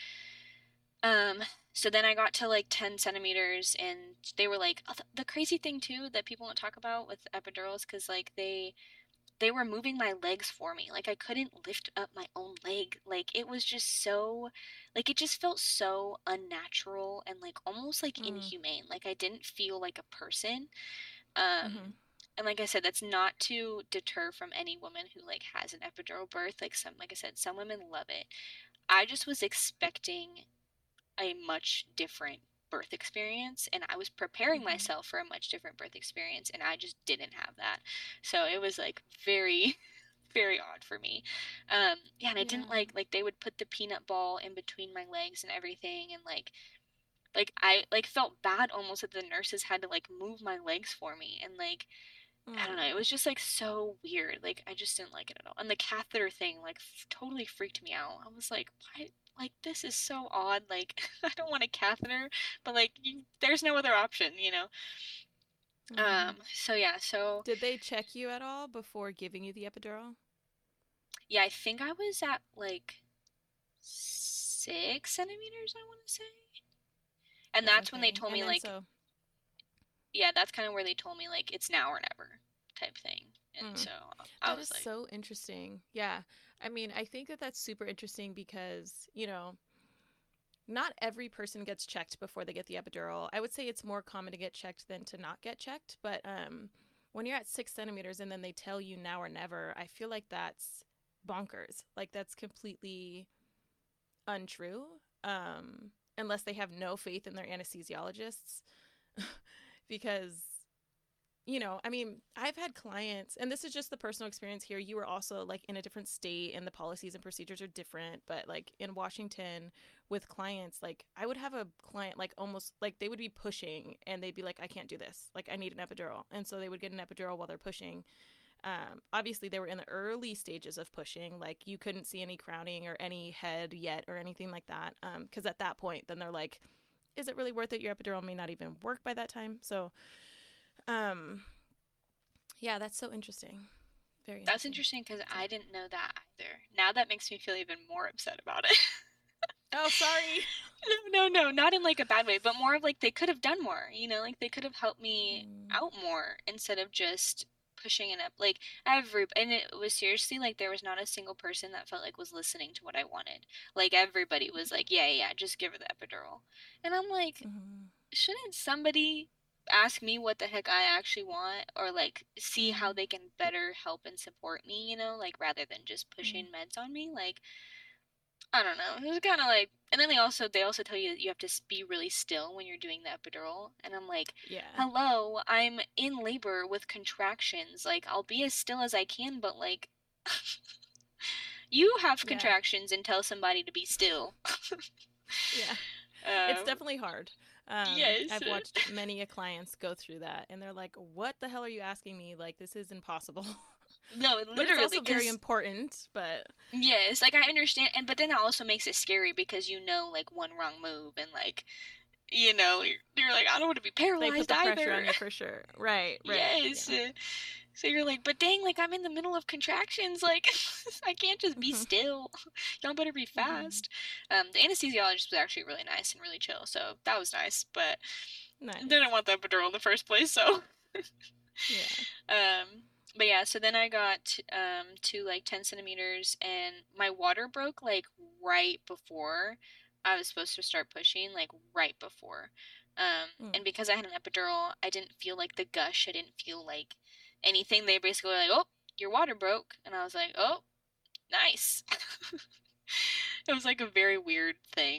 Um, so then I got to like 10 centimeters, and they were like, oh, the crazy thing too that people don't talk about with epidurals, because like they were moving my legs for me. Like I couldn't lift up my own leg. Like it was just so, like it just felt so unnatural and like almost like Mm. inhumane. Like I didn't feel like a person. Um, Mm-hmm. and like I said, that's not to deter from any woman who like has an epidural birth. Like I said, some women love it. I just was expecting a much different birth experience, and I was preparing Mm-hmm. myself for a much different birth experience, and I just didn't have that. So it was like very very odd for me. Yeah, and I didn't Yeah. like they would put the peanut ball in between my legs and everything, and like I like felt bad almost that the nurses had to like move my legs for me, and like I don't know, it Mm. was just like so weird. Like I just didn't like it at all. And the catheter thing like totally freaked me out. I was like, why? Like this is so odd. Like I don't want a catheter, but like there's no other option. Mm-hmm. So yeah, so Did they check you at all before giving you the epidural? yeah, I think I was at like 6 centimeters, I want to say. And Oh, that's when they okay. told And me then like, so, yeah, that's kind of where they told me like it's now or never type thing. And mm, so I that was is like, so interesting. Yeah. I mean, I think that that's super interesting because, not every person gets checked before they get the epidural. I would say it's more common to get checked than to not get checked. But when you're at 6 centimeters and then they tell you now or never, I feel like that's bonkers. Like that's completely untrue. Unless they have no faith in their anesthesiologists, because I mean, I've had clients, and this is just the personal experience here. You were also like in a different state, and the policies and procedures are different. But like in Washington with clients, like I would have a client like almost like they would be pushing and they'd be like, I can't do this. Like, I need an epidural. And so they would get an epidural while they're pushing. Obviously, they were in the early stages of pushing. Like, you couldn't see any crowning or any head yet or anything like that. Because at that point, then they're like, is it really worth it? Your epidural may not even work by that time. So, um, yeah, that's so interesting. Very that's interesting. interesting because So, I didn't know that either. Now that makes me feel even more upset about it. oh, sorry. No, no, no, not in like a bad way, but more of like they could have done more, like they could have helped me Mm, out more instead of just pushing it up. Like and it was seriously like there was not a single person that felt like was listening to what I wanted. Like everybody was like, yeah, yeah, yeah, just give her the epidural. And I'm like, mm, shouldn't somebody ask me what the heck I actually want or like see how mm, they can better help and support me, like rather than just mm. pushing meds on me? Like I don't know. It was kind of like, and then they also tell you that you have to be really still when you're doing the epidural, and I'm like, Yeah. hello, I'm in labor with contractions. Like I'll be as still as I can, but like, You have Yeah. contractions and tell somebody to be still. Yeah. It's Um, definitely hard. yes. I've watched many clients go through that, and they're like, "What the hell are you asking me? Like, this is impossible." No, But it's literally, also very because important. But yes, like I understand, and but then it also makes it scary because like one wrong move and like you're like I don't want to be they put paralyzed the pressure either. on you for sure. Right. Right. Yes. Yeah. So you're like, but dang, like I'm in the middle of contractions, like I can't just be Mhm. still. Y'all better be Mhm. fast. The anesthesiologist was actually really nice and really chill, so that was nice. But didn't Nice. want the epidural in the first place, so. Yeah. But yeah, so then I got to like 10 centimeters, and my water broke like right before I was supposed to start pushing, like right before. Mm. And because I had an epidural, I didn't feel like the gush. I didn't feel like anything. They basically were like, "Oh, your water broke," and I was like, "Oh, nice." It was like a very weird thing.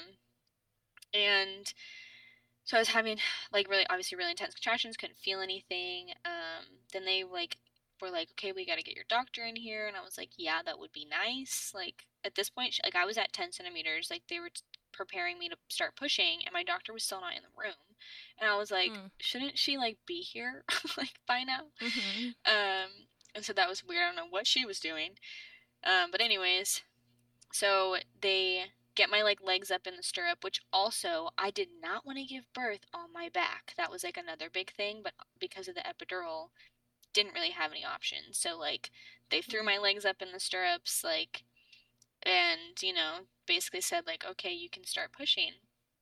And so I was having like really obviously really intense contractions, couldn't feel anything. Then they like were like, okay, we got to get your doctor in here, and I was like, yeah, that would be nice. Like at this point, like I was at 10 centimeters, like they were preparing me to start pushing, and my doctor was still not in the room, and I was like, Mm. shouldn't she like be here like by now? Mhm. Um, and so that was weird. I don't know what she was doing. But anyways, so they get my like legs up in the stirrup, which also I did not want to give birth on my back. That was like another big thing, but because of the epidural, didn't really have any options. So like they threw Mm. my legs up in the stirrups like and basically said like okay, you can start pushing.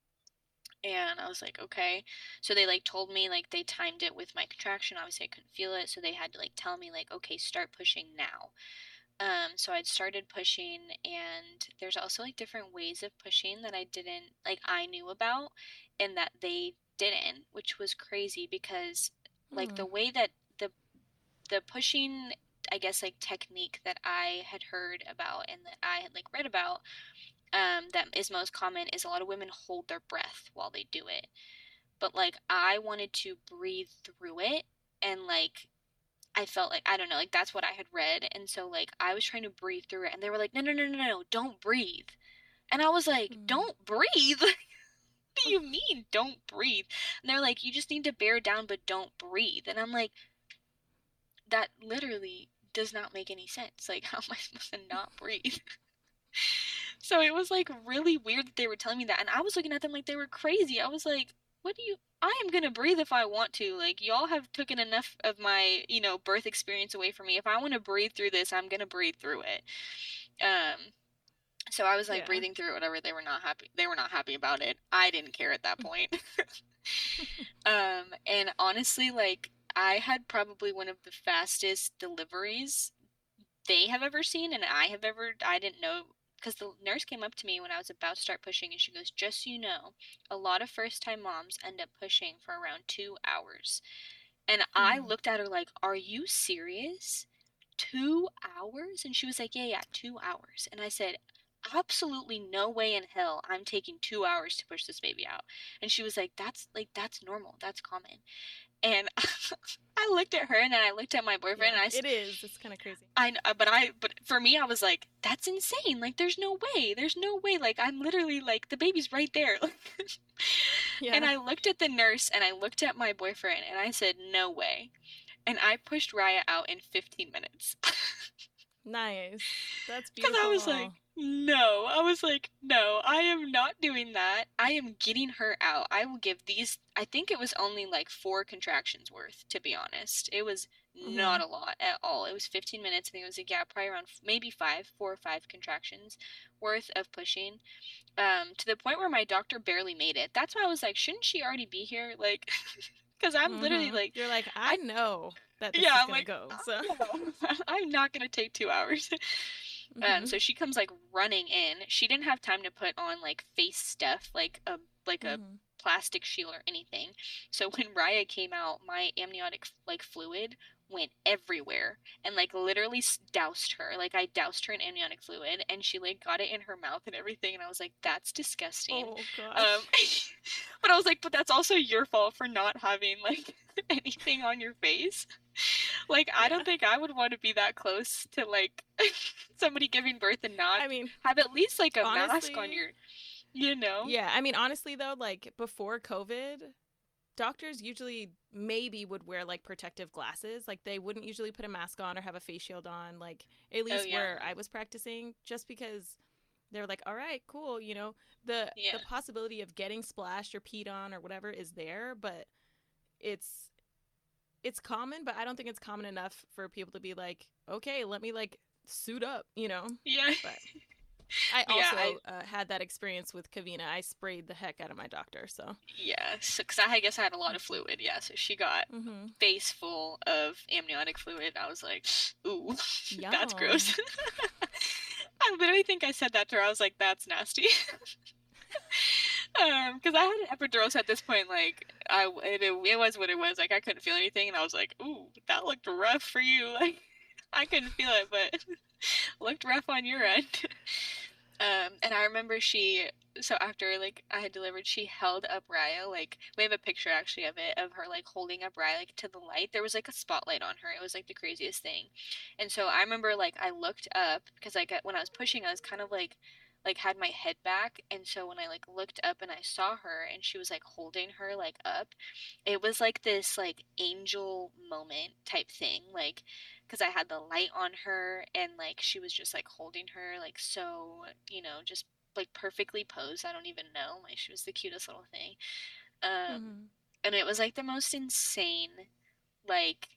And I was like, okay. So they like told me like they timed it with my contraction. Obviously I couldn't feel it, so they had to like tell me like okay, start pushing now. So I'd started pushing, and there's also like different ways of pushing that I didn't like I knew about and that they didn't, which was crazy because like the Mm. way that the pushing I guess like technique that I had heard about and that I had like read about that is most common is a lot of women hold their breath while they do it. But like I wanted to breathe through it and like I felt like I don't know, like that's what I had read, and so like I was trying to breathe through it, and they were like, no, no, no, no, no, don't breathe, and I was like, Mm. don't breathe. What do you mean, don't breathe? And they're like, you just need to bear down, but don't breathe, and I'm like, that literally does not make any sense. Like, how am I supposed to not breathe? So it was like really weird that they were telling me that, and I was looking at them like they were crazy. I was like, "What do you? I am gonna breathe if I want to. Like y'all have taken enough of my, birth experience away from me. If I want to breathe through this, I'm gonna breathe through it." Um, so I was like Yeah. breathing through it, whatever. They were not happy. They were not happy about it. I didn't care at that point. And honestly, like I had probably one of the fastest deliveries they have ever seen and I didn't know because the nurse came up to me when I was about to start pushing and she goes, just so you know, a lot of first time moms end up pushing for around 2 hours. And I Mm. looked at her like, are you serious? 2 hours? And she was like, yeah, yeah, 2 hours. And I said, absolutely no way in hell I'm taking 2 hours to push this baby out. And she was like, that's normal, that's common. And I looked at her and then I looked at my boyfriend Yeah. and It is. It's kind of crazy. but for me, I was like, that's insane. Like, there's no way. Like, I'm literally like, the baby's right there. And Yeah. I looked at the nurse and I looked at my boyfriend and I said, no way. And I pushed Raya out in 15 minutes. Nice. That's Because I was like, beautiful. no. I was like, no, I am not doing that. I am getting her out. I will give these, I think it was only like 4 contractions worth, to be honest. It was not Mhm. a lot at all. It was 15 minutes. I think it was, yeah, probably around maybe 4 or 5 contractions worth of pushing. To the point where my doctor barely made it. That's why I was like, shouldn't she already be here? Like, because I'm literally Mhm. like, You're like, I I, know that this yeah, is I'm gonna like, go. So. oh, I'm not gonna take 2 hours. So Mhm. she comes like running in. She didn't have time to put on like face stuff, like a Mhm. plastic shield or anything. So when Raya came out, my amniotic like fluid went everywhere and like literally doused her. Like I doused her in amniotic fluid, and she like got it in her mouth and everything. And I was like, that's disgusting. Oh Um, gosh. but I was like, but that's also your fault for not having like anything on your face. Like, I Yeah. don't think I would want to be that close to like somebody giving birth and not I mean, have at least like a mask on honestly, your, you know? yeah. I mean, honestly though, like before COVID, doctors usually maybe would wear like protective glasses. Like they wouldn't usually put a mask on or have a face shield on, like at Oh least yeah. where I was practicing, just because they're like, all right, cool, the Yeah. possibility of getting splashed or peed on or whatever is there, but it's it's common, but I don't think it's common enough for people to be like, okay, let me like suit up. Yeah. But I Yeah, I also had that experience with Kavina. I sprayed the heck out of my doctor, so. yeah, so, 'cause I guess I had a lot of fluid. Yeah, so she got Mm-hmm. face full of amniotic fluid. I was like, ooh, that's Yum. gross. I literally think I said that to her. I was like, that's nasty. Because I had an epidural, so at this point, like, it was what it was. Like, I couldn't feel anything, and I was like, ooh, that looked rough for you. Like, I couldn't feel it, but looked rough on your end. And I remember so after like I had delivered, she held up Raya. Like we have a picture actually of it, of her like holding up Raya like to the light. There was like a spotlight on her. It was like the craziest thing. And so I remember like I looked up because like when I was pushing, I was kind of like had my head back, and so when I like looked up and I saw her and she was like holding her like up, it was like this like angel moment type thing, like because I had the light on her and like she was just like holding her like so, just like perfectly posed. I don't even know. Like she was the cutest little thing. Um Mm-hmm. and it was like the most insane like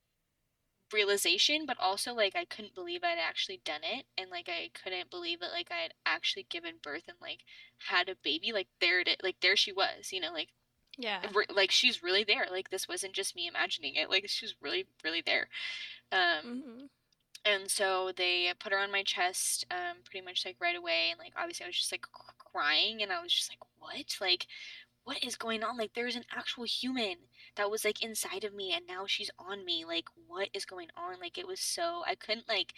realization, but also like I couldn't believe I'd actually done it, and like I couldn't believe that like I had actually given birth and like had a baby. Like there it is, like there she was, Yeah. like she's really there. Like this wasn't just me imagining it. Like she was really really there. Um Mm-hmm. And so they put her on my chest, pretty much like right away. And like, obviously, I was just like crying, and I was just like, what? Like, what is going on? Like, there's an actual human that was like inside of me, and now she's on me. Like, what is going on? Like, it was so, I couldn't like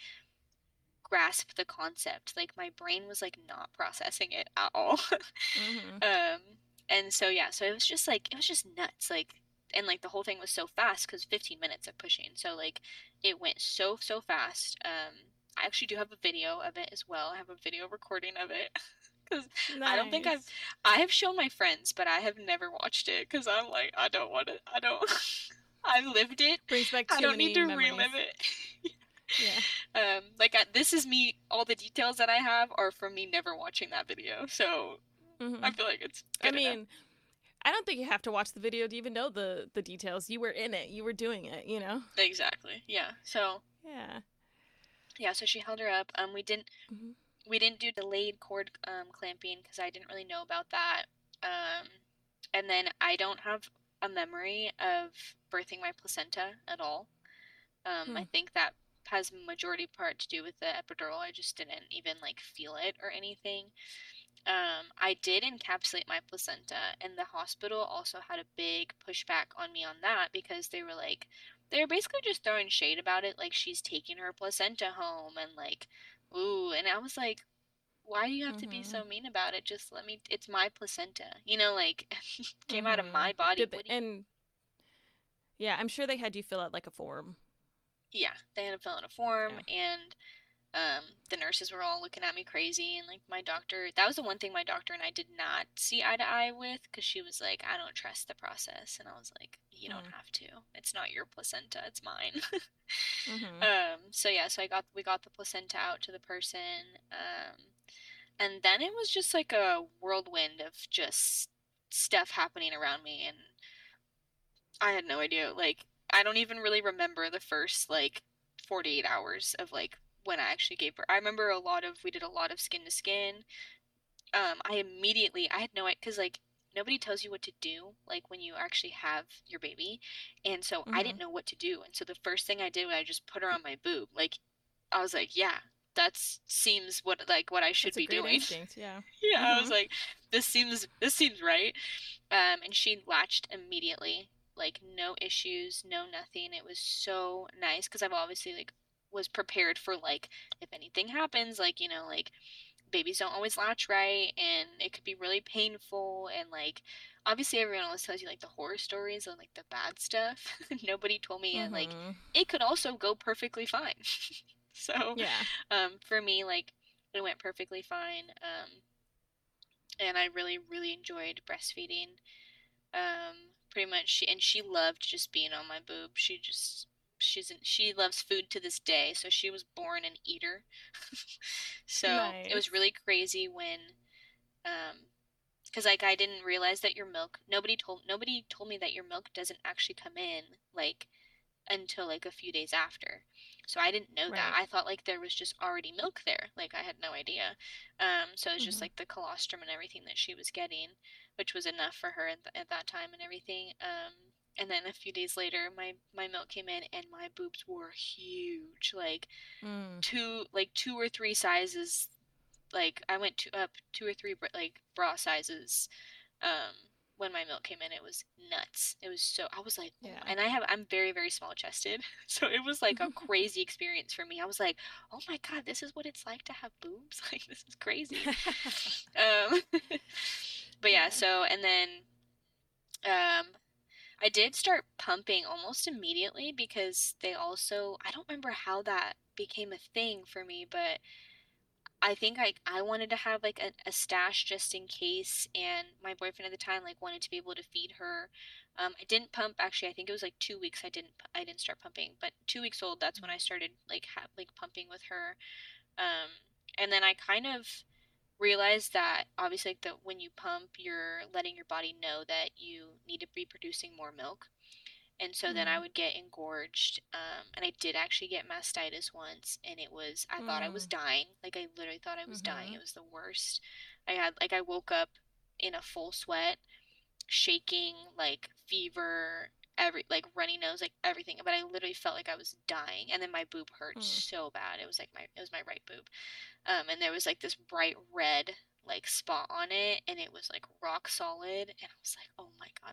grasp the concept. Like, my brain was like not processing it at all. Mm-hmm. um, and so, yeah, so it was just like, it was just nuts. Like, and like the whole thing was so fast because 15 minutes of pushing. So like it went so so fast. I actually do have a video of it as well. I have a video recording of it because I don't think Nice. I have shown my friends, but I have never watched it because I'm like I don't want to. I don't. I lived it. Brings back I too don't need many to relive memories. it. Yeah. Like this is me. All the details that I have are from me never watching that video, so Mm-hmm. I feel like it's I good enough. mean, I don't think you have to watch the video to even know the details. You were in it. You were doing it. Exactly. Yeah. So Yeah. yeah. So she held her up. Mm-hmm. We didn't do delayed cord clamping because I didn't really know about that. Um, and then I don't have a memory of birthing my placenta at all. Hmm. I think that has majority part to do with the epidural. I just didn't even like feel it or anything. I did encapsulate my placenta, and the hospital also had a big pushback on me on that because they were basically just throwing shade about it, like she's taking her placenta home and like, ooh, and I was like, why do you have to be Mm-hmm. so mean about it? Just let me, it's my placenta, like, came out of Mm-hmm. my body. Did they, and yeah, I'm sure they had you fill out like a form. Yeah, they had to fill in a form, Yeah. and the nurses were all looking at me crazy, and like my doctor, that was the one thing my doctor and I did not see eye to eye with, because she was like, I don't trust the process, and I was like, you don't Mm. have to. It's not your placenta, it's mine. Mm-hmm. So yeah, so we got the placenta out to the person, and then it was just like a whirlwind of just stuff happening around me, and I had no idea. Like, I don't even really remember the first like 48 hours of like when I actually gave birth. I remember we did a lot of skin to skin. I had no idea because like nobody tells you what to do like when you actually have your baby, and so I Mm-hmm. didn't know what to do. And so the first thing I did was I just put her on my boob. Like I was like, yeah, that seems what I should That's a be great doing. instinct. Yeah. Yeah, I was Mm-hmm. like, this seems right. And she latched immediately, like no issues, no nothing. It was so nice because I've obviously like was prepared for like if anything happens, like like babies don't always latch right, and it could be really painful, and like obviously everyone always tells you like the horror stories and like the bad stuff. Nobody told me like Mm-hmm. it could also go perfectly fine. So Yeah. for me, like it went perfectly fine. And I really, really enjoyed breastfeeding. Pretty much, she loved just being on my boob. She loves food to this day. So she was born an eater. So it was Nice. really crazy when, um, because like I didn't realize that your milk. Nobody told me that your milk doesn't actually come in like until like a few days after. So I didn't know that. Right. I thought like there was just already milk there. Like I had no idea. So it was just Mm-hmm. like the colostrum and everything that she was getting, which was enough for her at that time and everything. And then a few days later, my milk came in and my boobs were huge, like Mm. two or three sizes. Like I went up two or three like bra sizes um when my milk came in. It was nuts. It was so I was like, oh my, Yeah. and I'm very, very small chested. So it was like a crazy experience for me. I was like, oh my God, this is what it's like to have boobs. Like this is crazy. Um but yeah, Yeah. so and then um I did start pumping almost immediately because they also I don't remember how that became a thing for me, but I think I wanted to have like a stash just in case, and my boyfriend at the time like wanted to be able to feed her. I didn't pump actually. I think it was like 2 weeks. I didn't start pumping, but 2 weeks old. That's when I started like pumping with her. Um, and then I kind of realized that obviously like that when you pump, you're letting your body know that you need to be producing more milk. And so then I Mm. would get engorged. And I did actually get mastitis once, and I thought I was Mm. dying. Like, I literally thought I was dying. Mm-hmm. It was the worst. I woke up in a full sweat, shaking, like, fever, like, runny nose, like, everything. But I literally felt like I was dying. And then my boob hurt Mm. so bad. It was my right boob. And there was like this bright red like spot on it, and it was like rock solid, and I was like, oh my God,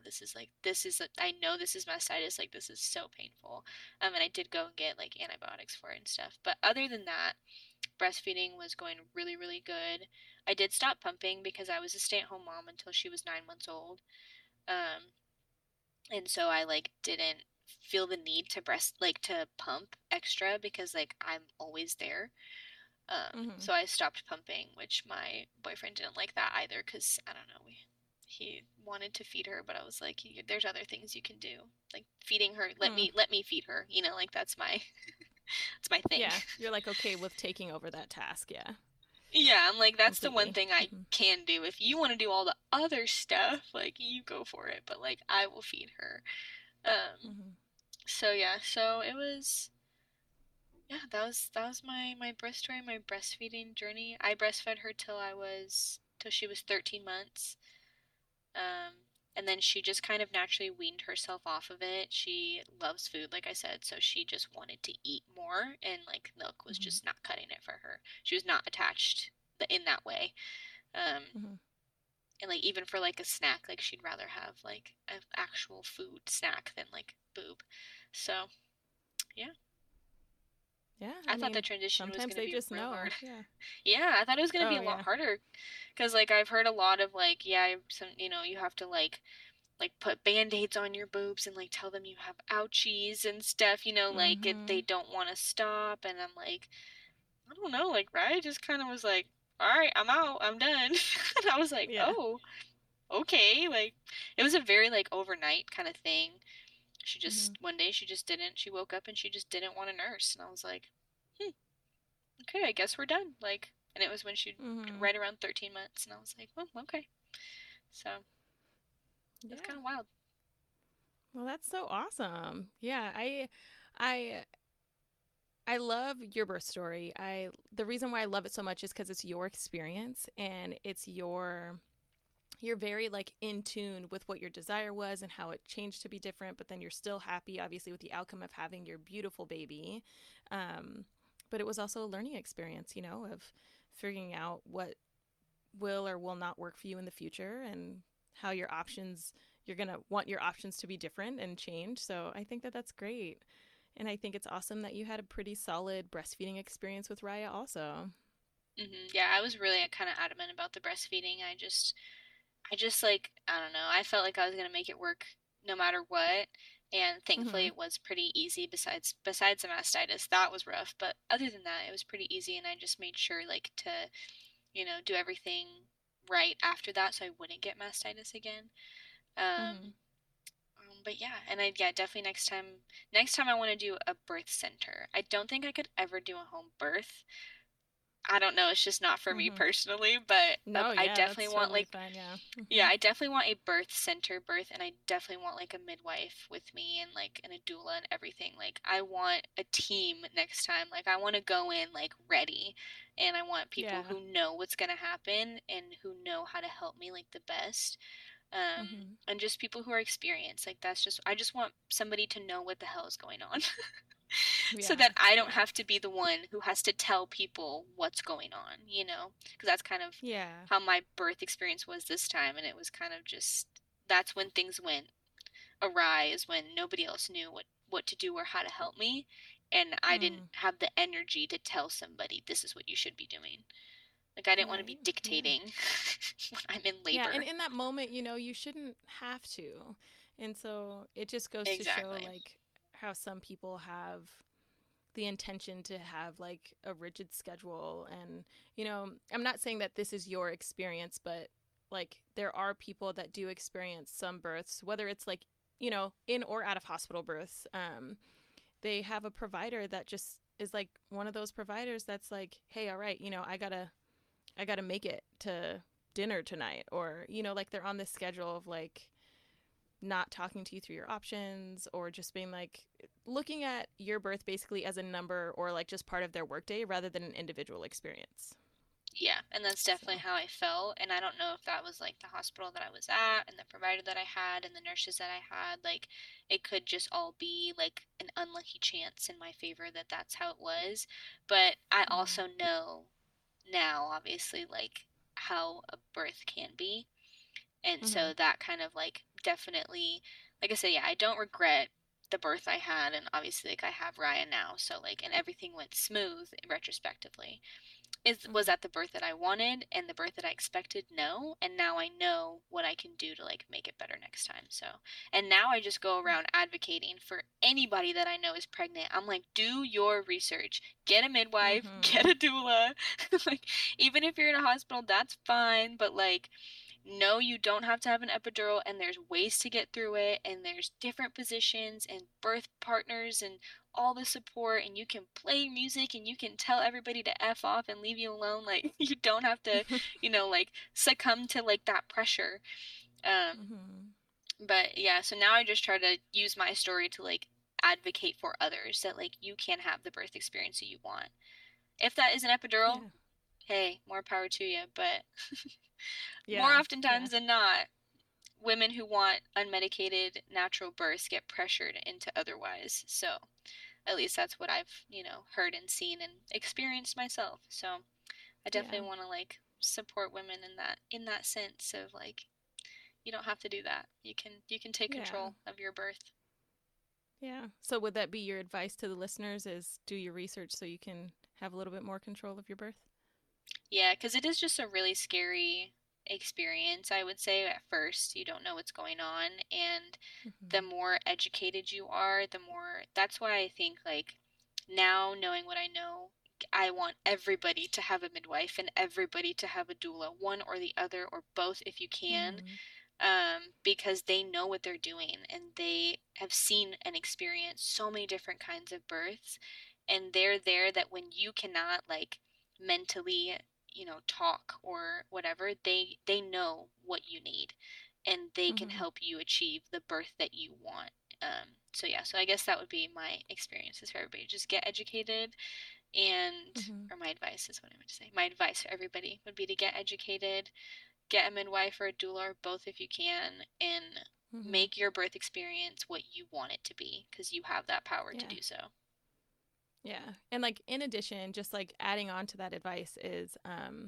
I know this is mastitis, like this is so painful. And I did go and get like antibiotics for it and stuff, but other than that, breastfeeding was going really, really good. I did stop pumping because I was a stay-at-home mom until she was 9 months old. um and so I like didn't feel the need to to pump extra because like I'm always there. Mm-hmm. So I stopped pumping, which my boyfriend didn't like that either because I don't know, he wanted to feed her, but I was like, there's other things you can do, like feeding her. Mm. Let me feed her. Like that's my that's my thing. Yeah. You're like okay with taking over that task. Yeah. Yeah, I'm like that's the one Completely. thing I Mm-hmm. can do. If you want to do all the other stuff, like you go for it, but like I will feed her. Mm-hmm. So yeah, so it was yeah, that was my birth story, my breastfeeding journey. I breastfed her till she was 13 months. Um, and then she just kind of naturally weaned herself off of it. She loves food, like I said, so she just wanted to eat more, and like milk was Mm-hmm. just not cutting it for her. She was not attached in that way. Um, Mm-hmm. and like even for like a snack, like she'd rather have like an actual food snack than like boob. So yeah, Yeah. I I thought the mean, transition was sometimes gonna they be just real know. hard. Yeah. Yeah, I thought it was gonna be Oh a lot yeah. harder, because like I've heard a lot of like yeah, some you have to like put band-aids on your boobs and like tell them you have ouchies and stuff, they Mm-hmm. don't want to stop, and I'm like, I don't know, like Ryan just kind of was like, all right, I'm out, I'm done. And I was like, Yeah. oh, okay. Like it was a very like overnight kind of thing. She Mm-hmm. just one day she woke up and she just didn't want to nurse, and I was like, hmm, okay, I guess we're done. Like, and it was when she Mm-hmm. right around 13 months, and I was like, well, okay. So it's Yeah. kind of wild. Well, that's so awesome. Yeah, I I love your birth story. I The reason why I love it so much is cuz it's your experience and it's you're very like in tune with what your desire was and how it changed to be different, but then you're still happy obviously with the outcome of having your beautiful baby. Um but it was also a learning experience, of figuring out what will or will not work for you in the future and how you're going to want your options to be different and change. So I think that that's great. And I think it's awesome that you had a pretty solid breastfeeding experience with Raya also. Yeah, I was really kind of adamant about the breastfeeding. I just like, I don't know. I felt like I was gonna make it work no matter what, and thankfully Mm-hmm. it was pretty easy. Besides the mastitis, that was rough, but other than that, it was pretty easy, and I just made sure like to, do everything right after that so I wouldn't get mastitis again. Mm-hmm. But yeah, and yeah, definitely next time I want to do a birth center. I don't think I could ever do a home birth. I don't know, it's just not for me Mm-hmm. personally, but No, I yeah, definitely that's want totally like, fine. Yeah. yeah, Mm-hmm. I definitely want a birth center birth, and I definitely want like a midwife with me and like and a doula and everything. Like I want a team next time. Like I want to go in like ready, and I want people Yeah. who know what's gonna happen and who know how to help me like the best. Mm-hmm. And just people who are experienced. Like that's just I just want somebody to know what the hell is going on. So Yeah. that I don't Yeah. have to be the one who has to tell people what's going on, you know? Because that's kind of Yeah. how my birth experience was this time, and it was kind of just that's when things went awry, is when nobody else knew what to do or how to help me, and I didn't Mm. have the energy to tell somebody this is what you should be doing. Like I didn't want to be Right. Yeah. dictating when I'm in Yeah, and labor. in that moment, you shouldn't have to. And so it just goes to show Exactly. like how some people have the intention to have like a rigid schedule. And I'm not saying that this is your experience, but like there are people that do experience some births, whether it's like in or out of hospital births. They have a provider that just is like one of those providers that's like, hey, all right, I gotta make it to dinner tonight, or like they're on this schedule of like not talking to you through your options, or just being like looking at your birth basically as a number, or like just part of their workday rather than an individual experience. Yeah, and that's So. definitely how I felt. And I don't know if that was like the hospital that I was at and the provider that I had and the nurses that I had. Like, it could just all be like an unlucky chance in my favor that that's how it was. But I Mm-hmm. also know now, obviously, like how a birth can be. And Mm-hmm. so that kind of like definitely, like I said, yeah, I don't regret the birth I had. And obviously, like I have Ryan now. So, like, and everything went smooth retrospectively. Was Mm-hmm. that the birth that I wanted and the birth that I expected? No. And now I know what I can do to like make it better next time. So, and now I just go around advocating for anybody that I know is pregnant. I'm like, do your research. Get a midwife, get Mm-hmm. a doula. Like, even if you're in a hospital, that's fine, but like no, you don't have to have an epidural, and there's ways to get through it, and there's different positions and birth partners and all the support, and you can play music and you can tell everybody to F off and leave you alone. Like, you don't have to, like succumb to like that pressure. Mm-hmm. But yeah, so now I just try to use my story to like advocate for others that like you can have the birth experience that you want. If that is an epidural, Yeah. hey, more power to you. But more Yeah. Yeah. oftentimes than not, women who want unmedicated natural births get pressured into otherwise. So at least that's what I've, heard and seen and experienced myself. So I Yeah. definitely want to like support women in that sense of like you don't have to do that. You can take Yeah. control of your birth. Yeah. So would that be your advice to the listeners, is do your research so you can have a little bit more control of your birth? Yeah, because it is just a really scary experience, I would say. At first, you don't know what's going on, and the Mm-hmm. more educated you are, the more. That's why I think, like, now knowing what I know, I want everybody to have a midwife and everybody to have a doula, one or the other, or both if you can, Mm-hmm. because they know what they're doing and they have seen and experienced so many different kinds of births, and they're there that when you cannot, like, mentally talk or whatever, they know what you need and they can Mm-hmm. help you achieve the birth that you want. So yeah, so I guess that would be my experiences for everybody. Just get educated, and Mm-hmm. or my advice is what I meant to say. My advice for everybody would be to get educated, get a midwife or a doula or both if you can, and Mm-hmm. make your birth experience what you want it to be because you have that power to Yeah. do so. Yeah. And like in addition, just like adding on to that advice is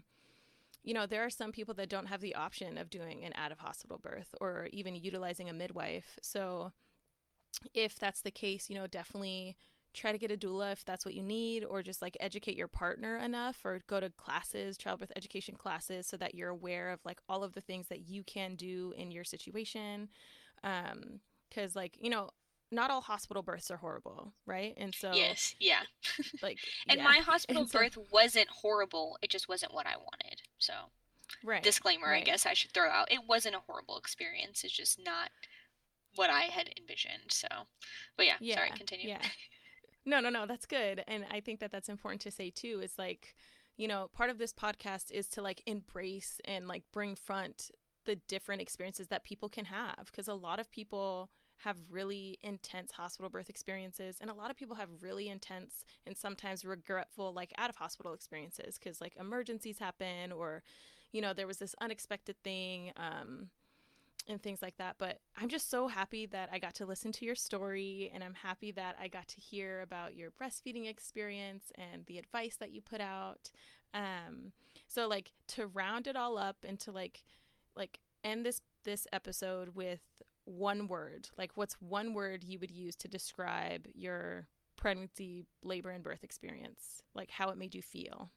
there are some people that don't have the option of doing an out of hospital birth or even utilizing a midwife. So if that's the case, definitely try to get a doula if that's what you need, or just like educate your partner enough, or go to classes, childbirth education classes, so that you're aware of like all of the things that you can do in your situation. Because like, you know, not all hospital births are horrible, right? And so Yes, yeah. like, And yeah. my hospital And so, birth wasn't horrible. It just wasn't what I wanted. So, right, disclaimer, I right. guess I should throw out. It wasn't a horrible experience. It's just not what I had envisioned. So, but yeah, sorry, Yeah, continue. yeah. No, that's good. And I think that that's important to say too, is like, you know, part of this podcast is to like embrace and like bring front the different experiences that people can have. Because a lot of people have really intense hospital birth experiences, and a lot of people have really intense and sometimes regretful like out of hospital experiences, because like emergencies happen, or, you know, there was this unexpected thing. And things like that. But I'm just so happy that I got to listen to your story, and I'm happy that I got to hear about your breastfeeding experience and the advice that you put out. So like, to round it all up and to like end this episode with one word, like what's one word you would use to describe your pregnancy, labor, and birth experience, like how it made you feel?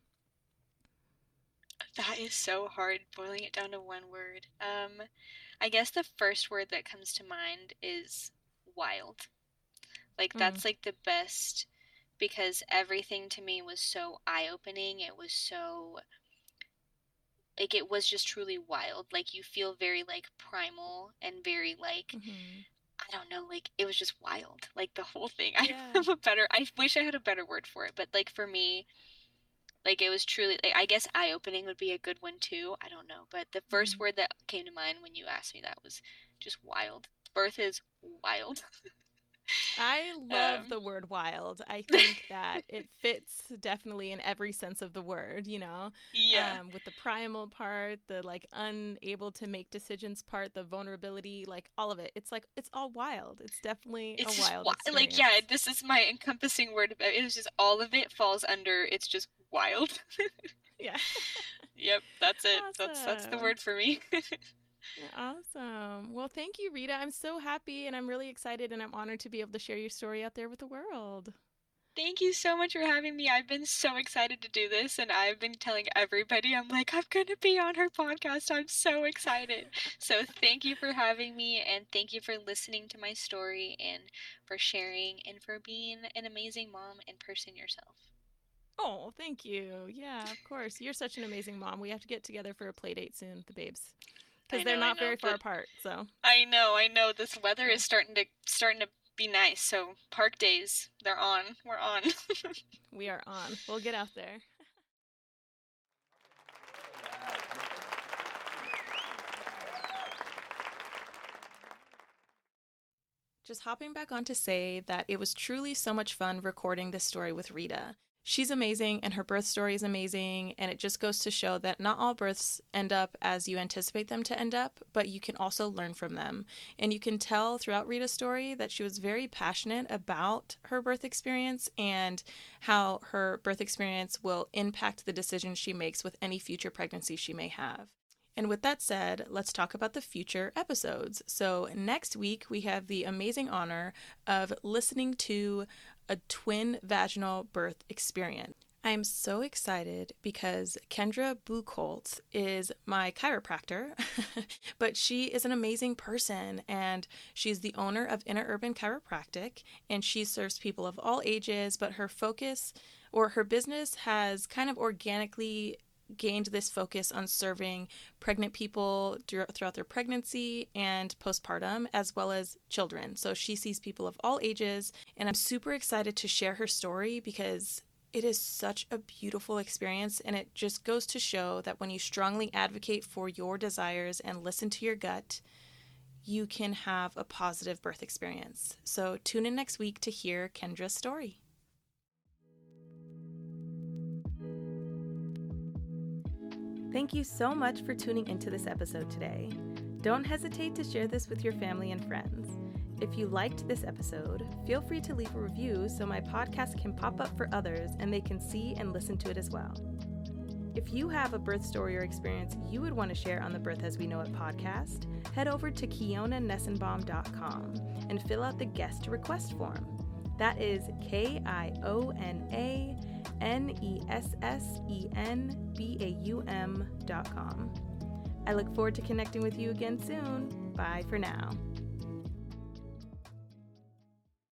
That is so hard, boiling it down to one word. I guess the first word that comes to mind is wild. Like, Mm, that's like the best, because everything to me was so eye-opening. It was so, like, it was just truly wild. Like, you feel very like primal and very like, mm-hmm. I don't know, like it was just wild. Like the whole thing. I don't Yeah. have a better, I wish I had a better word for it, but like for me, like it was truly, like, I guess eye-opening would be a good one too. I don't know, but the first Mm. word that came to mind when you asked me that was just wild. Birth is wild. I love Um, the word wild. I think that it fits definitely in every sense of the word, you know, yeah. with the primal part, the like unable to make decisions part, the vulnerability, like all of it. It's like, it's all wild. It's definitely a It's just wild like, experience. yeah, this is my encompassing word. It was just all of it falls under it's just wild. Yeah. Yep, that's it. That's the Awesome. word for me. Awesome. Well, thank you, Rita. I'm so happy and I'm really excited and I'm honored to be able to share your story out there with the world. Thank you so much for having me. I've been so excited to do this, and I've been telling everybody, I'm like, I'm going to be on her podcast. I'm so excited. So, thank you for having me, and thank you for listening to my story, and for sharing, and for being an amazing mom and person yourself. Oh, thank you. Yeah, of course. You're such an amazing mom. We have to get together for a play date soon with the babes, because they're I not know, very far but apart. So, I know. This weather yeah, is starting to be nice. So, park days, they're on. We're on. we are on. We'll get out there. Just hopping back on to say that it was truly so much fun recording this story with Rita. She's amazing and her birth story is amazing, and it just goes to show that not all births end up as you anticipate them to end up, but you can also learn from them. And you can tell throughout Rita's story that she was very passionate about her birth experience and how her birth experience will impact the decisions she makes with any future pregnancy she may have. And with that said, let's talk about the future episodes. So, next week, we have the amazing honor of listening to a twin vaginal birth experience. I'm so excited because Kendra Buchholz is my chiropractor, but she is an amazing person, and she's the owner of Inner Urban Chiropractic, and she serves people of all ages, but her focus, or her business, has kind of organically gained this focus on serving pregnant people throughout their pregnancy and postpartum, as well as children. So she sees people of all ages, and I'm super excited to share her story because it is such a beautiful experience, and it just goes to show that when you strongly advocate for your desires and listen to your gut, you can have a positive birth experience. So tune in next week to hear Kendra's story. Thank you so much for tuning into this episode today. Don't hesitate to share this with your family and friends. If you liked this episode, feel free to leave a review so my podcast can pop up for others and they can see and listen to it as well. If you have a birth story or experience you would want to share on the Birth As We Know It podcast, head over to KionaNessenbaum.com and fill out the guest request form. That is KIONANESSENBAUM.com. I look forward to connecting with you again soon. Bye for now.